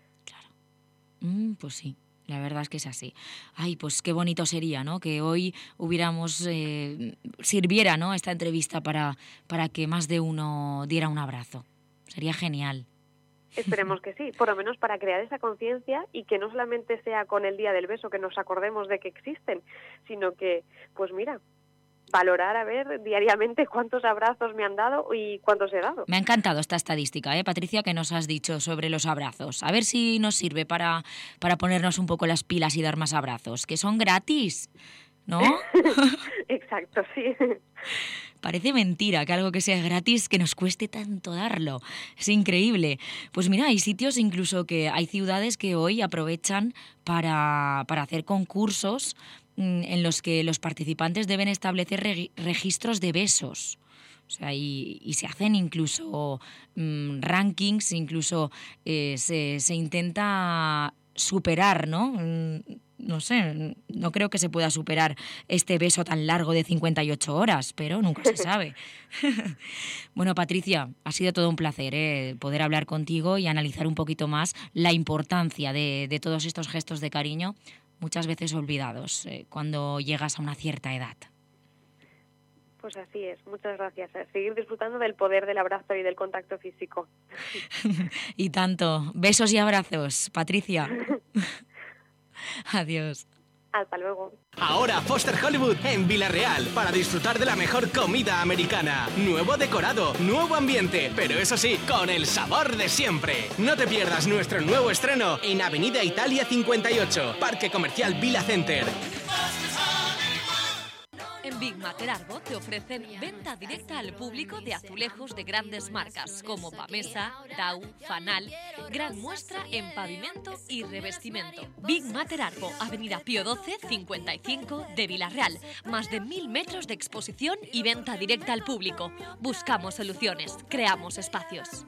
Mm, pues sí, la verdad es que es así. Ay, pues qué bonito sería, ¿no? Que hoy hubiéramos, eh, sirviera, ¿no? Esta entrevista para, para que más de uno diera un abrazo. Sería genial. Esperemos que sí, por lo menos para crear esa conciencia y que no solamente sea con el día del beso que nos acordemos de que existen, sino que, pues mira, valorar a ver diariamente cuántos abrazos me han dado y cuántos he dado. Me ha encantado esta estadística, ¿eh, Patricia, que nos has dicho sobre los abrazos. A ver si nos sirve para, para ponernos un poco las pilas y dar más abrazos, que son gratis, ¿no? Exacto, sí. Parece mentira que algo que sea gratis que nos cueste tanto darlo. Es increíble. Pues mira, hay sitios incluso que hay ciudades que hoy aprovechan para, para hacer concursos mm, en los que los participantes deben establecer regi- registros de besos. O sea, y, y se hacen incluso mm, rankings, incluso eh, se, se intenta superar, ¿no? Mm, No sé, no creo que se pueda superar este beso tan largo de cincuenta y ocho horas, pero nunca se sabe. Bueno, Patricia, ha sido todo un placer, ¿eh? Poder hablar contigo y analizar un poquito más la importancia de, de todos estos gestos de cariño, muchas veces olvidados, eh, cuando llegas a una cierta edad. Pues así es, muchas gracias. A seguir disfrutando del poder del abrazo y del contacto físico. Y tanto. Besos y abrazos, Patricia. Adiós. Hasta luego. Ahora Foster Hollywood en Villarreal para disfrutar de la mejor comida americana. Nuevo decorado, nuevo ambiente, pero eso sí, con el sabor de siempre. No te pierdas nuestro nuevo estreno en Avenida Italia cincuenta y ocho, Parque Comercial Vila Center. En Big Mater Arbo te ofrecen venta directa al público de azulejos de grandes marcas como Pamesa, Tau, Fanal, gran muestra en pavimento y revestimiento. Big Mater Arbo, Avenida Pío doce, cincuenta y cinco de Villarreal. Más de mil metros de exposición y venta directa al público. Buscamos soluciones, creamos espacios.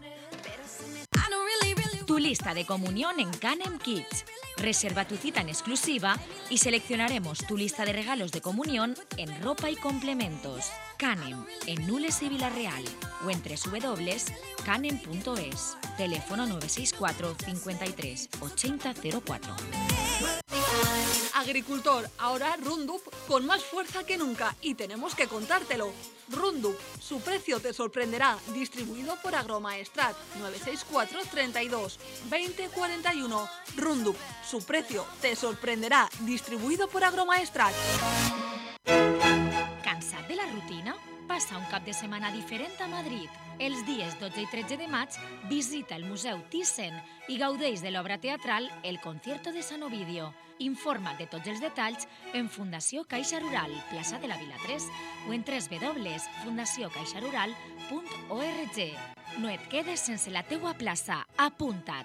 Tu lista de comunión en Canem Kids. Reserva tu cita en exclusiva y seleccionaremos tu lista de regalos de comunión en ropa y complementos. Canem, en Nules y Villarreal, o en doble u doble u doble u punto canem punto es. Teléfono nueve seis cuatro, cincuenta y tres, ochenta cero cuatro. Agricultor, ahora Roundup con más fuerza que nunca y tenemos que contártelo. Roundup, su precio te sorprenderá, distribuido por Agromaestrat, nueve seis cuatro, treinta y dos, veinte cuarenta y uno. Roundup, su precio te sorprenderá, distribuido por Agromaestrat. ¿Cansat de la rutina rutina? Passa un cap de setmana diferent a Madrid. Els dies dotze i tretze de maig visita el Museu Thyssen i gaudeix de l'obra teatral El concierto de San Ovidio. Informa't de tots els detalls en Fundació Caixa Rural, plaça de la Vila tres, o en w w w punt fundació caixa rural punt org. No et quedes sense la teua plaça. Apunta't!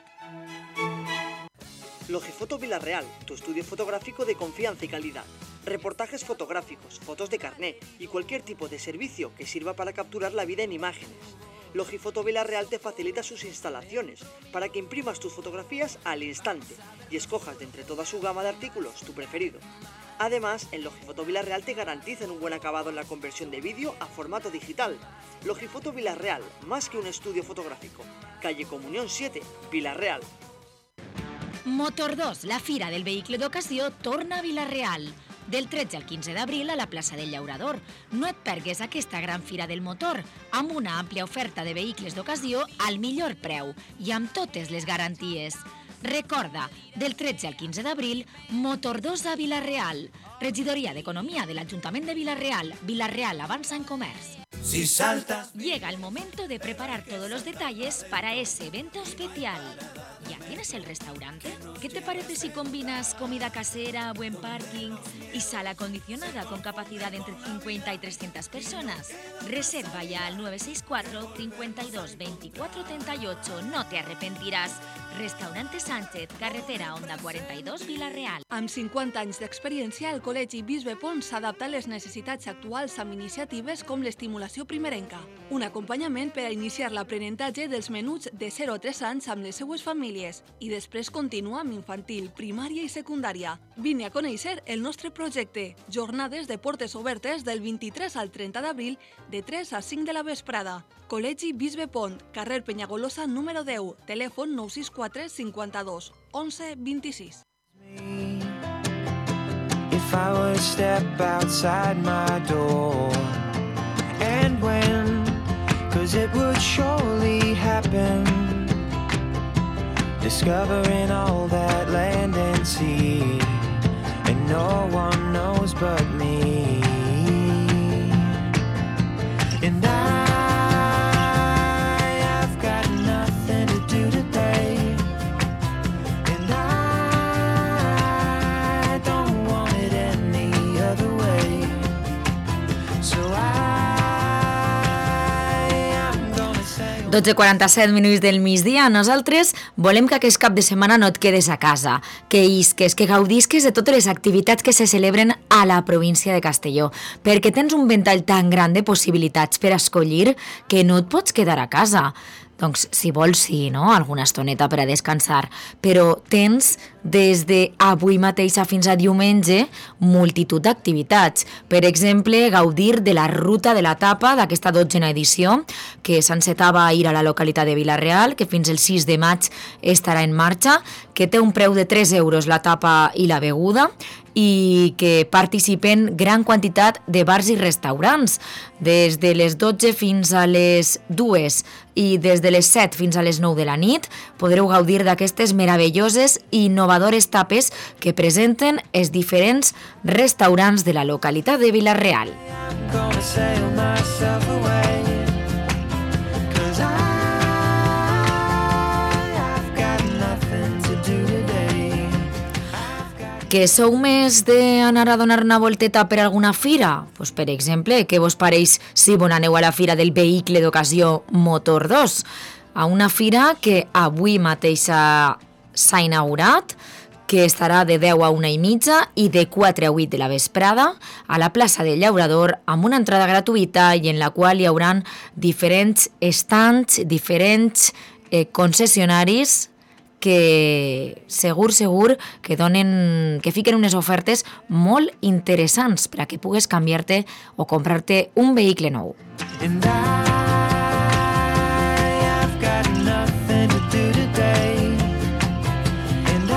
Logifoto Villarreal, tu estudio fotográfico de confianza y calidad. Reportajes fotográficos, fotos de carné y cualquier tipo de servicio que sirva para capturar la vida en imágenes. Logifoto Villarreal te facilita sus instalaciones para que imprimas tus fotografías al instante y escojas de entre toda su gama de artículos tu preferido. Además, en Logifoto Villarreal te garantizan un buen acabado en la conversión de vídeo a formato digital. Logifoto Villarreal, más que un estudio fotográfico. Calle Comunión siete, Villarreal. Motor dos, la fira del vehicle d'ocasió, torna a Vila-real. Del tretze al quinze d'abril a la plaça del Llaurador. No et pergues aquesta gran fira del motor, amb una àmplia oferta de vehicles d'ocasió al millor preu i amb totes les garanties. Recorda, del tretze al quinze d'abril, Motor dos a Vila-real. Regidoria d'Economía de l'Ajuntament de Vila-real. Vila-real avanza en comerç. Si saltas... Llega el momento de preparar todos los detalles para ese evento especial. ¿Ya tienes el restaurante? ¿Qué te parece si combinas comida casera, buen parking y sala acondicionada con capacidad de entre cincuenta y trescientas personas? Reserva ya al nueve seis cuatro, cincuenta y dos, veinticuatro treinta y ocho. No te arrepentiràs. Restaurante Sánchez, carretera Onda quaranta i dos, Vila-real. Amb cinquanta anys d'experiència, el Col·legi Bisbe Pons s'adapta a les necessitats actuals amb iniciatives com l'estimulació primerenca, un acompanyament per a iniciar l'aprenentatge dels menuts de zero a tres anys amb les seues famílies i després continua amb infantil, primària i secundària. Vine a conèixer el nostre projecte. Jornades de portes obertes del vint-i-tres al trenta d'abril de tres a cinc de la vesprada. Col·legi Bisbe Pont, carrer Penyagolosa número deu, telèfon nou sis quatre cinquanta-dos onze vint-i-sis. If I would step outside my door, and when, cause it would surely happen, discovering all that land and sea, and no one knows but me. And I, I've got nothing to do today, and I don't want it any other way. So I, I'm gonna say dotze i quaranta-set minuts del migdia. Nosaltres volem que aquest cap de setmana no et quedes a casa, que isques, que gaudisques de totes les activitats que se celebren a la província de Castelló, perquè tens un ventall tan gran de possibilitats per escollir que no et pots quedar a casa. Doncs, si vols, sí, no? Alguna estoneta per a descansar. Però tens, des d'avui mateix fins a diumenge, multitud d'activitats. Per exemple, gaudir de la ruta de la tapa d'aquesta dotzena edició, que s'encetava ahir a la localitat de Vila-real, que fins el sis de maig estarà en marxa, que té un preu de tres euros la tapa i la beguda, i que participen gran quantitat de bars i restaurants, des de les dotze fins a les dues i des de les set fins a les nou de la nit. Podreu gaudir d'aquestes meravelloses i innovadores tapes que presenten els diferents restaurants de la localitat de Vila-real. I'm gonna sail myself away, 'cause I, I've got nothing to do today. Que sou més d'anar a donar una volteta per alguna fira? Pues, per exemple, què vos pareix si vos aneu a la fira del vehicle d'ocasió Motor dos? A una fira que avui mateix s'ha inaugurat, que estarà de deu a una i mitja i de quatre a vuit de la vesprada a la plaça del Llaurador, amb una entrada gratuïta i en la qual hi haurà diferents estands, diferents eh, concessionaris que segur, segur que donen, que fiquen unes ofertes molt interessants per a que pugues canviar-te o comprar-te un vehicle nou. And I, I've got nothing to do today, and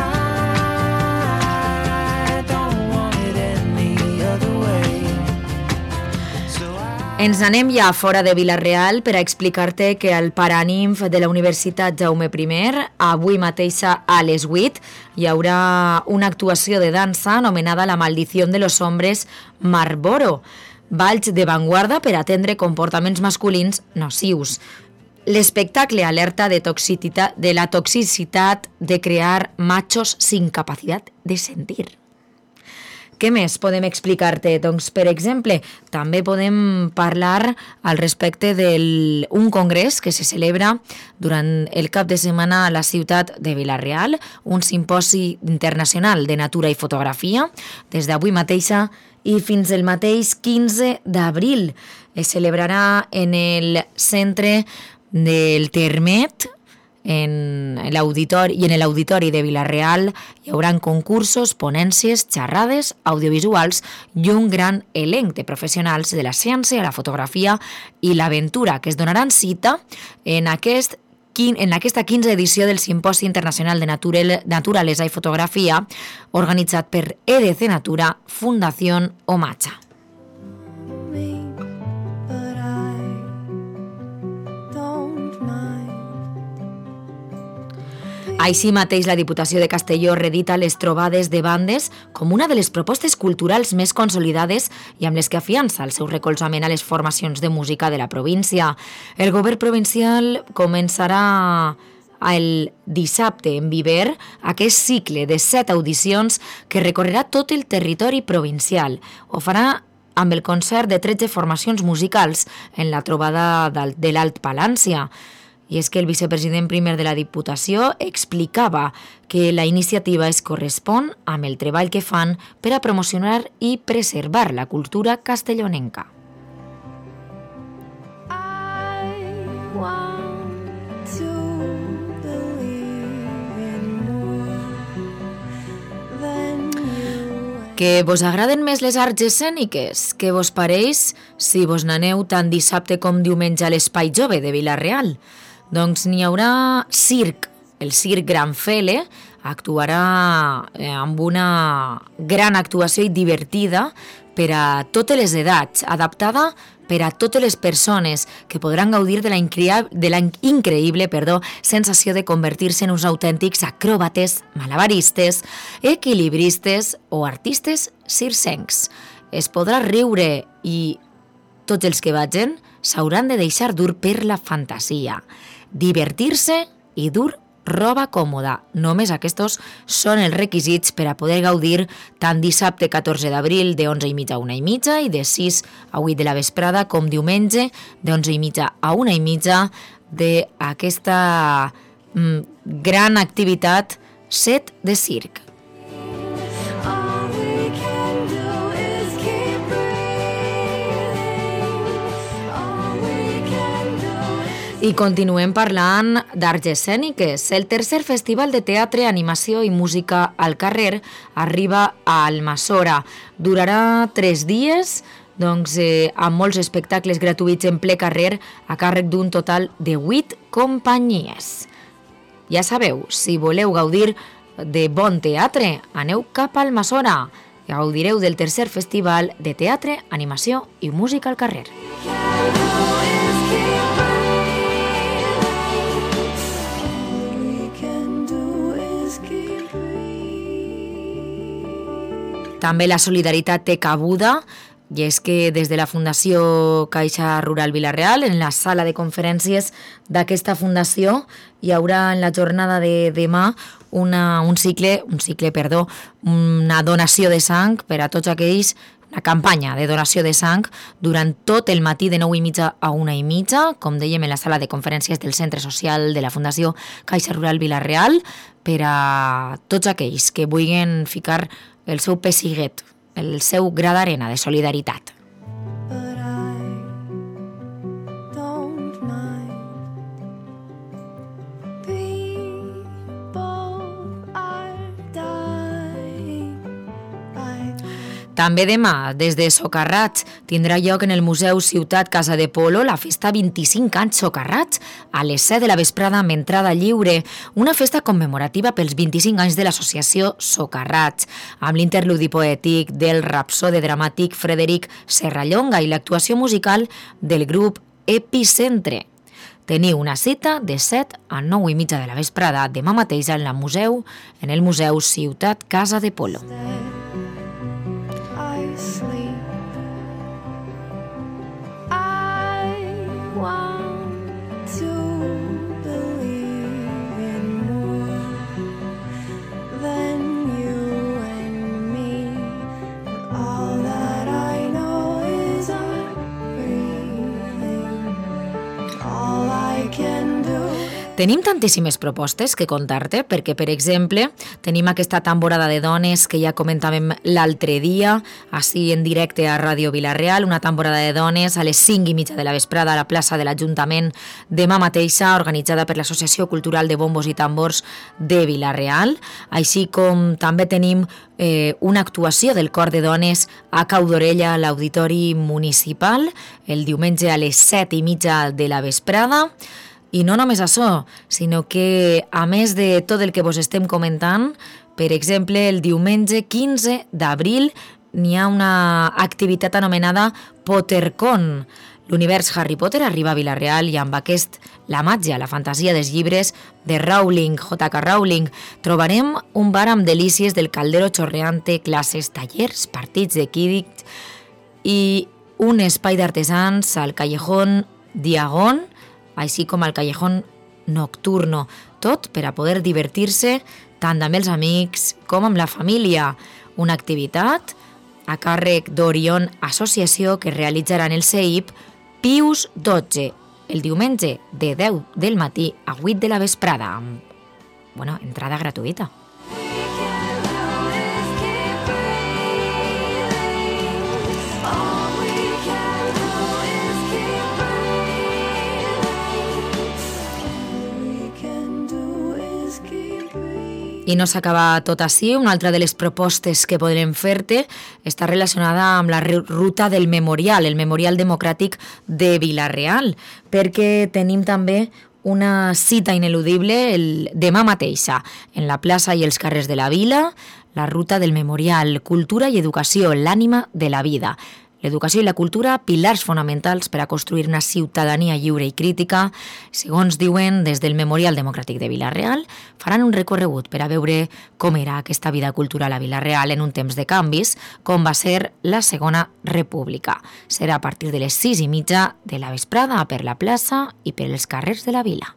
I don't want it any other way. So I... Ens anem ja fora de Vila-real per a explicar-te que al Paranimf de la Universitat Jaume I, avui mateix a les vuit, hi haurà una actuació de dansa anomenada La maldición de los hombres Marlboro. balls de vanguarda per atendre comportaments masculins nocius. L'espectacle alerta de, de la toxicitat de crear machos sin capacitat de sentir. Què més podem explicar-te? Doncs, per exemple, també podem parlar al respecte d'un congrés que se celebra durant el cap de setmana a la ciutat de Vila-real, un simposi internacional de natura i fotografia, des d'avui mateixa i fins el mateix quinze d'abril. Es celebrarà en el centre del Termet, en l'auditori i en l'auditori de Vila-real hi haurà concursos, ponències, xerrades, audiovisuals i un gran elenc de professionals de la ciència, la fotografia i l'aventura que es donaran cita en aquest en aquesta quinze edició del Simposi Internacional de Naturalesa i Fotografia organitzat per E D C Natura, Fundació Omacha. Així mateix, la Diputació de Castelló redita les trobades de bandes com una de les propostes culturals més consolidades i amb les que afiança el seu recolzament a les formacions de música de la província. El govern provincial començarà el dissabte en Viver aquest cicle de set audicions que recorrerà tot el territori provincial. Ho farà amb el concert de tretze formacions musicals en la trobada de l'Alt Palància. I és que el vicepresident primer de la Diputació explicava que la iniciativa es correspon amb el treball que fan per a promocionar i preservar la cultura castellonenca. Que vos agraden més les arts escèniques? Què vos pareix si vos n'aneu tant dissabte com diumenge a l'Espai Jove de Vila-real? Doncs n'hi haurà circ. El circ Gran Fele actuarà amb una gran actuació i divertida per a totes les edats, adaptada per a totes les persones que podran gaudir de la, de la increïble perdó, sensació de convertir-se en uns autèntics acròbates, malabaristes, equilibristes o artistes circencs. Es podrà riure i tots els que vagin s'hauran de deixar dur per la fantasia, divertir-se i dur roba còmoda. Només aquests són els requisits per a poder gaudir tant dissabte catorze d'abril de onze i mitja a una i mitja i de sis a vuit de la vesprada com diumenge de onze i mitja a una i mitja d'aquesta mm, gran activitat set de circ. I continuem parlant d'arts escèniques. El tercer Festival de Teatre, Animació i Música al Carrer arriba a Almassora. Durarà tres dies, doncs, eh, amb molts espectacles gratuïts en ple carrer a càrrec d'un total de vuit companyies. Ja sabeu, si voleu gaudir de bon teatre, aneu cap a Almassora. Gaudireu del tercer Festival de Teatre, Animació i Música al Carrer. També la solidaritat té cabuda, i és que des de la Fundació Caixa Rural Vila-real, en la sala de conferències d'aquesta fundació, hi haurà en la jornada de demà una, un cicle, un cicle, perdó, una donació de sang per a tots aquells, una campanya de donació de sang durant tot el matí de nou i mitja a una i mitja, com dèiem, en la sala de conferències del Centre Social de la Fundació Caixa Rural Vila-real, per a tots aquells que vulguin ficar el seu pessiguet, el seu gra d'arena de solidaritat. També demà, des de Socarrats, tindrà lloc en el Museu Ciutat Casa de Polo la festa vint-i-cinc anys Socarrats a les set de la vesprada amb entrada lliure, una festa commemorativa pels vint-i-cinc anys de l'associació Socarrats, amb l'interludi poètic del rapsode dramàtic Frederic Serrallonga i l'actuació musical del grup Epicentre. Teniu una cita de set a nou i mitja de la vesprada demà mateix en el museu, en el Museu Ciutat Casa de Polo. Tenim tantíssimes propostes que contar-te, perquè, per exemple, tenim aquesta temporada de dones que ja comentàvem l'altre dia, així en directe a Ràdio Vila-real, una temporada de dones a les cinc i mitja de la vesprada a la plaça de l'Ajuntament demà mateixa, organitzada per l'Associació Cultural de Bombos i Tambors de Vila-real, així com també tenim eh, una actuació del Cor de Dones a Cau d'Orella a l'Auditori Municipal, el diumenge a les set i mitja de la vesprada. I no només això, sinó que, a més de tot el que vos estem comentant, per exemple, el diumenge quinze d'abril n'hi ha una activitat anomenada PotterCon. L'univers Harry Potter arriba a Vila-real i amb aquest la màgia, la fantasia dels llibres de Rowling, J K Rowling. Trobarem un bar amb delícies del caldero xorreante, classes, tallers, partits de Quidditch i un espai d'artesans al Callejón Diagon, així com al Callejón Nocturno, tot per a poder divertir-se tant amb els amics com amb la família. Una activitat a càrrec d'Orion Associació que realitzaran el C I P Pius dotze, el diumenge de deu del matí a vuit de la vesprada, amb bueno, entrada gratuïta. I no s'acaba tot així, una altra de les propostes que podrem fer-te està relacionada amb la ruta del memorial, el Memorial Democràtic de Vila-real, perquè tenim també una cita ineludible el demà mateixa en la plaça i els carrers de la vila, la ruta del memorial, cultura i educació, l'ànima de la vida. L'educació i la cultura, pilars fonamentals per a construir una ciutadania lliure i crítica. Segons diuen, des del Memorial Democràtic de Vila-real, faran un recorregut per a veure com era aquesta vida cultural a Vila-real en un temps de canvis, com va ser la Segona República. Serà a partir de les sis i mitja de la vesprada per la plaça i per els carrers de la vila.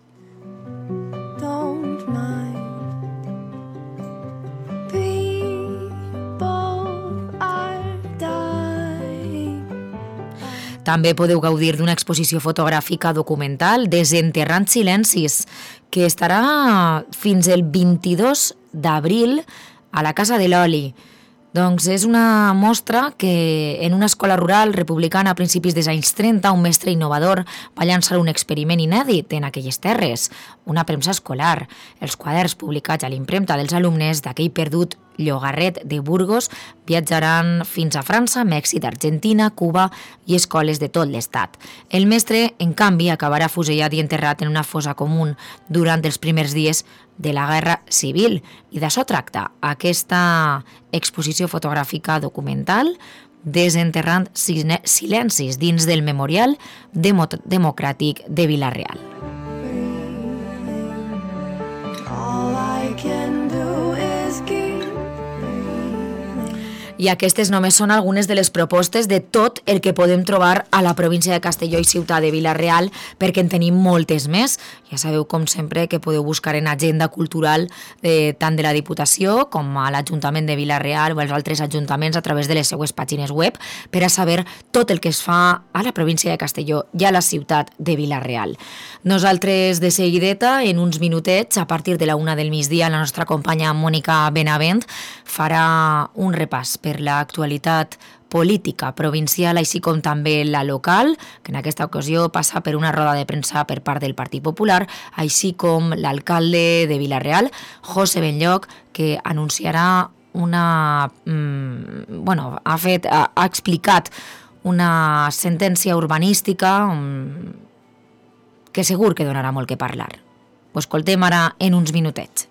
També podeu gaudir d'una exposició fotogràfica documental Desenterrant silencis, que estarà fins el vint-i-dos d'abril a la Casa de l'Oli. Doncs és una mostra que en una escola rural republicana a principis dels anys trenta un mestre innovador va llançar un experiment inèdit en aquelles terres, una premsa escolar, els quaderns publicats a l'impremta dels alumnes d'aquell perdut llogarret de Burgos viatjaran fins a França, Mèxic, Argentina, Cuba i escoles de tot l'estat. El mestre, en canvi, acabarà fusellat i enterrat en una fossa comú durant els primers dies de la Guerra Civil. I d'això tracta aquesta exposició fotogràfica documental Desenterrant silencis dins del Memorial Democràtic de Vila-real. I aquestes només són algunes de les propostes de tot el que podem trobar a la província de Castelló i ciutat de Vila-real, perquè en tenim moltes més. Ja sabeu, com sempre, que podeu buscar en agenda cultural eh, tant de la Diputació com a l'Ajuntament de Vila-real o els altres ajuntaments a través de les seues pàgines web per a saber tot el que es fa a la província de Castelló i a la ciutat de Vila-real. Nosaltres, de seguideta, en uns minutets, a partir de la una del migdia, la nostra companya Mònica Benavent farà un repàs per l'actualitat política provincial, així com també la local, que en aquesta ocasió passa per una roda de premsa per part del Partit Popular, així com l'alcalde de Vila-real, José Benlloc, que anunciarà una... Mm, bueno, ha fet, ha, ha explicat una sentència urbanística um, que segur que donarà molt que parlar. Ho escoltem ara en uns minutets.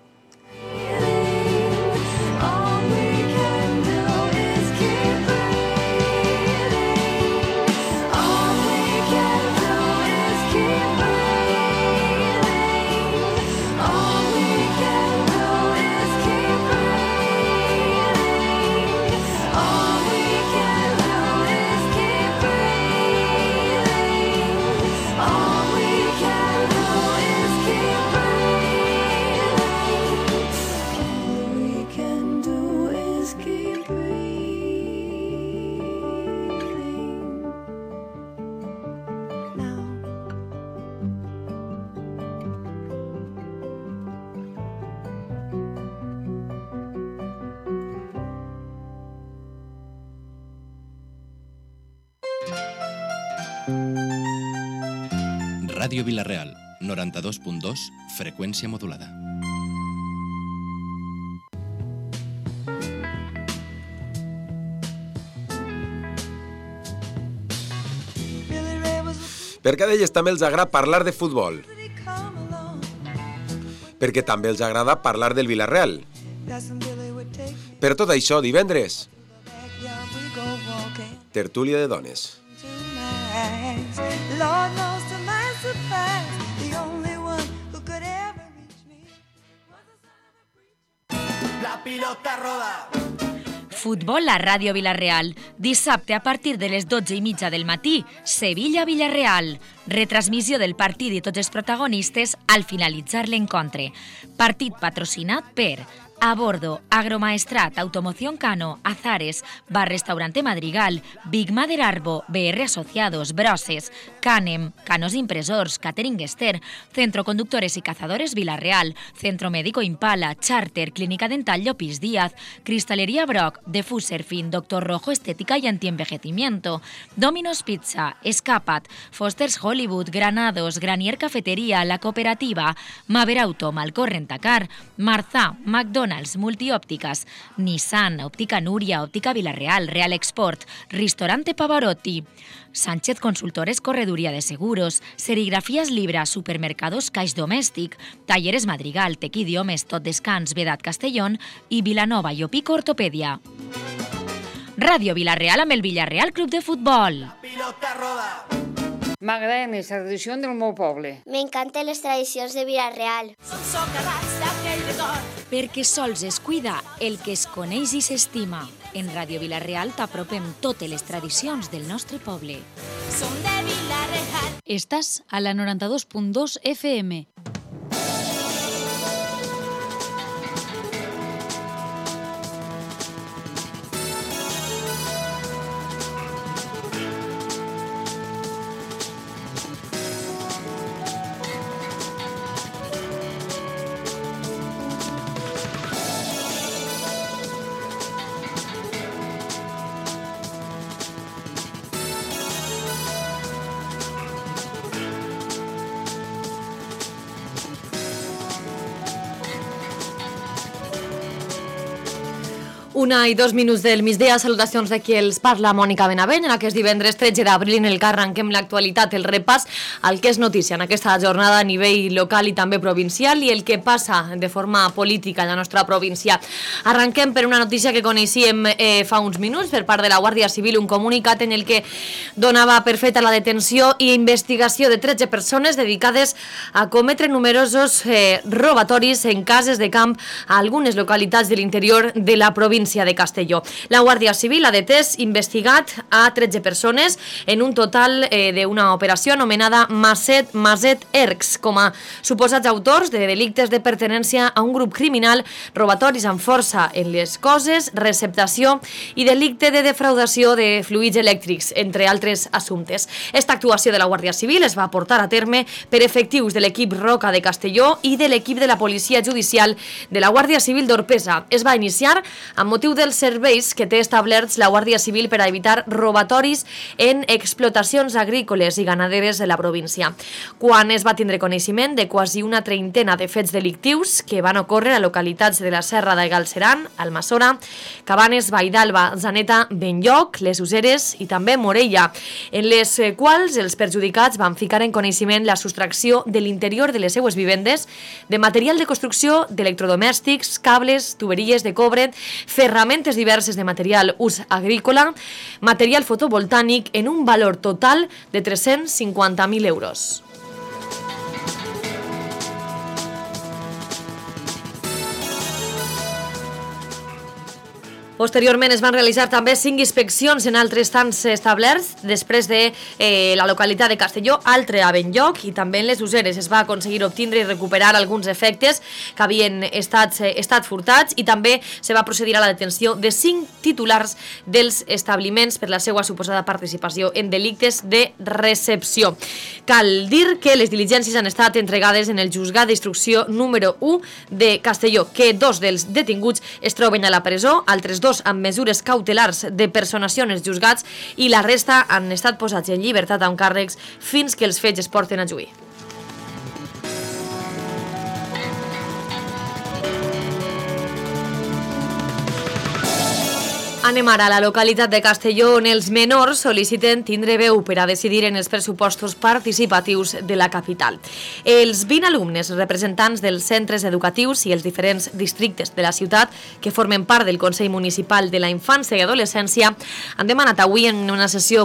Ràdio Vila-real, noranta-dos punt dos, freqüència modulada. Per què d'ells també els agrada parlar de futbol? Perquè també els agrada parlar del Vila-real. Per tot això, divendres, tertúlia de dones. La pilota roda. Futbol a Ràdio Vila-real. Dissabte a partir de les dotze i mitja del matí, Sevilla-Villarreal. Retransmissió del partit i tots els protagonistes al finalitzar l'encontre. Partit patrocinat per A Bordo, Agromaestrat, Automoción Cano, Azares, Bar Restaurante Madrigal, Big Mother Arbo, B R Asociados, Broses, Canem, Canos Impresors, Catering Ester, Centro Conductores y Cazadores Vila-real, Centro Médico Impala, Charter, Clínica Dental Llopis Díaz, Cristalería Brock, Defuser Fin, Doctor Rojo Estética y Antienvejecimiento, Domino's Pizza, Escapat, Foster's Hollywood, Granados, Granier Cafetería, La Cooperativa, Maver Auto, Malcor Rentacar, Marzà, McDonald's, Multiópticas, Nissan, Óptica Núria, Óptica Vila-real, Real Export, Ristorante Pavarotti, Sánchez Consultores Correduría de Seguros, Serigrafías Libra, Supermercados Caix Domèstic, Talleres Madrigal, Tec Idiomes, Tot Descans, Vedat Castellón i Vilanova i Opico Ortopèdia. Ràdio Vila-real amb el Villarreal Club de Futbol. Pilota roda. M'agraden les tradicions del meu poble. M'encanten les tradicions de Vila-real. Som socarrats d'aquell de tot. Perquè sols es cuida el que es coneix i s'estima. En Ràdio Vila-real t'apropem totes les tradicions del nostre poble. Som de Vila-real. Estàs a la noranta-dos punt dos F M. Una i dos minuts del migdia, salutacions de qui els parla Mònica Benavent. En aquest divendres tretze d'abril, en el que arrenquem l'actualitat, el repàs al que és notícia en aquesta jornada a nivell local i també provincial i el que passa de forma política a la nostra província. Arrenquem per una notícia que coneixíem eh, fa uns minuts per part de la Guàrdia Civil, un comunicat en el que donava per feta la detenció i investigació de tretze persones dedicades a cometre numerosos eh, robatoris en cases de camp a algunes localitats de l'interior de la província de Castelló. La Guàrdia Civil ha detès, investigat a tretze persones en un total eh, d'una operació anomenada Maset Maset Ercs, com a suposats autors de delictes de pertenència a un grup criminal, robatoris amb força en les coses, receptació i delicte de defraudació de fluids elèctrics, entre altres assumptes. Esta actuació de la Guàrdia Civil es va portar a terme per efectius de l'equip Roca de Castelló i de l'equip de la Policia Judicial de la Guàrdia Civil d'Orpesa. Es va iniciar amb motiu dels serveis que té establerts la Guàrdia Civil per a evitar robatoris en explotacions agrícoles i ganaderes de la província. Quan es va tindre coneixement de quasi una treintena de fets delictius que van ocórrer a localitats de la Serra de Galceran, Almassora, Cabanes, Vaidalba, Zaneta, Benlloc, Les Useres i també Morella, en les quals els perjudicats van ficar en coneixement la sostracció de l'interior de les seues vivendes de material de construcció, d'electrodomèstics, cables, tuberies de cobre, ferramentes diverses de material ús agrícola, material fotovoltànic en un valor total de tres-cents cinquanta mil euros. Posteriorment es van realitzar també cinc inspeccions en altres estants establerts després de eh, la localitat de Castelló, altre a Benlloc i també en les Useres. Es va aconseguir obtindre i recuperar alguns efectes que havien estat, eh, estat furtats i també se va procedir a la detenció de cinc titulars dels establiments per la seva suposada participació en delictes de recepció. Cal dir que les diligències han estat entregades en el juzgat d'instrucció número u de Castelló, que dos dels detinguts es troben a la presó, altres dos dos amb mesures cautelars de personació en els juzgats i la resta han estat posats en llibertat amb càrrecs fins que els fets es porten a juí. Anem ara a la localitat de Castelló, on els menors sol·liciten tindre veu per a decidir en els pressupostos participatius de la capital. Els vint alumnes representants dels centres educatius i els diferents districtes de la ciutat que formen part del Consell Municipal de la Infància i Adolescència han demanat avui en una sessió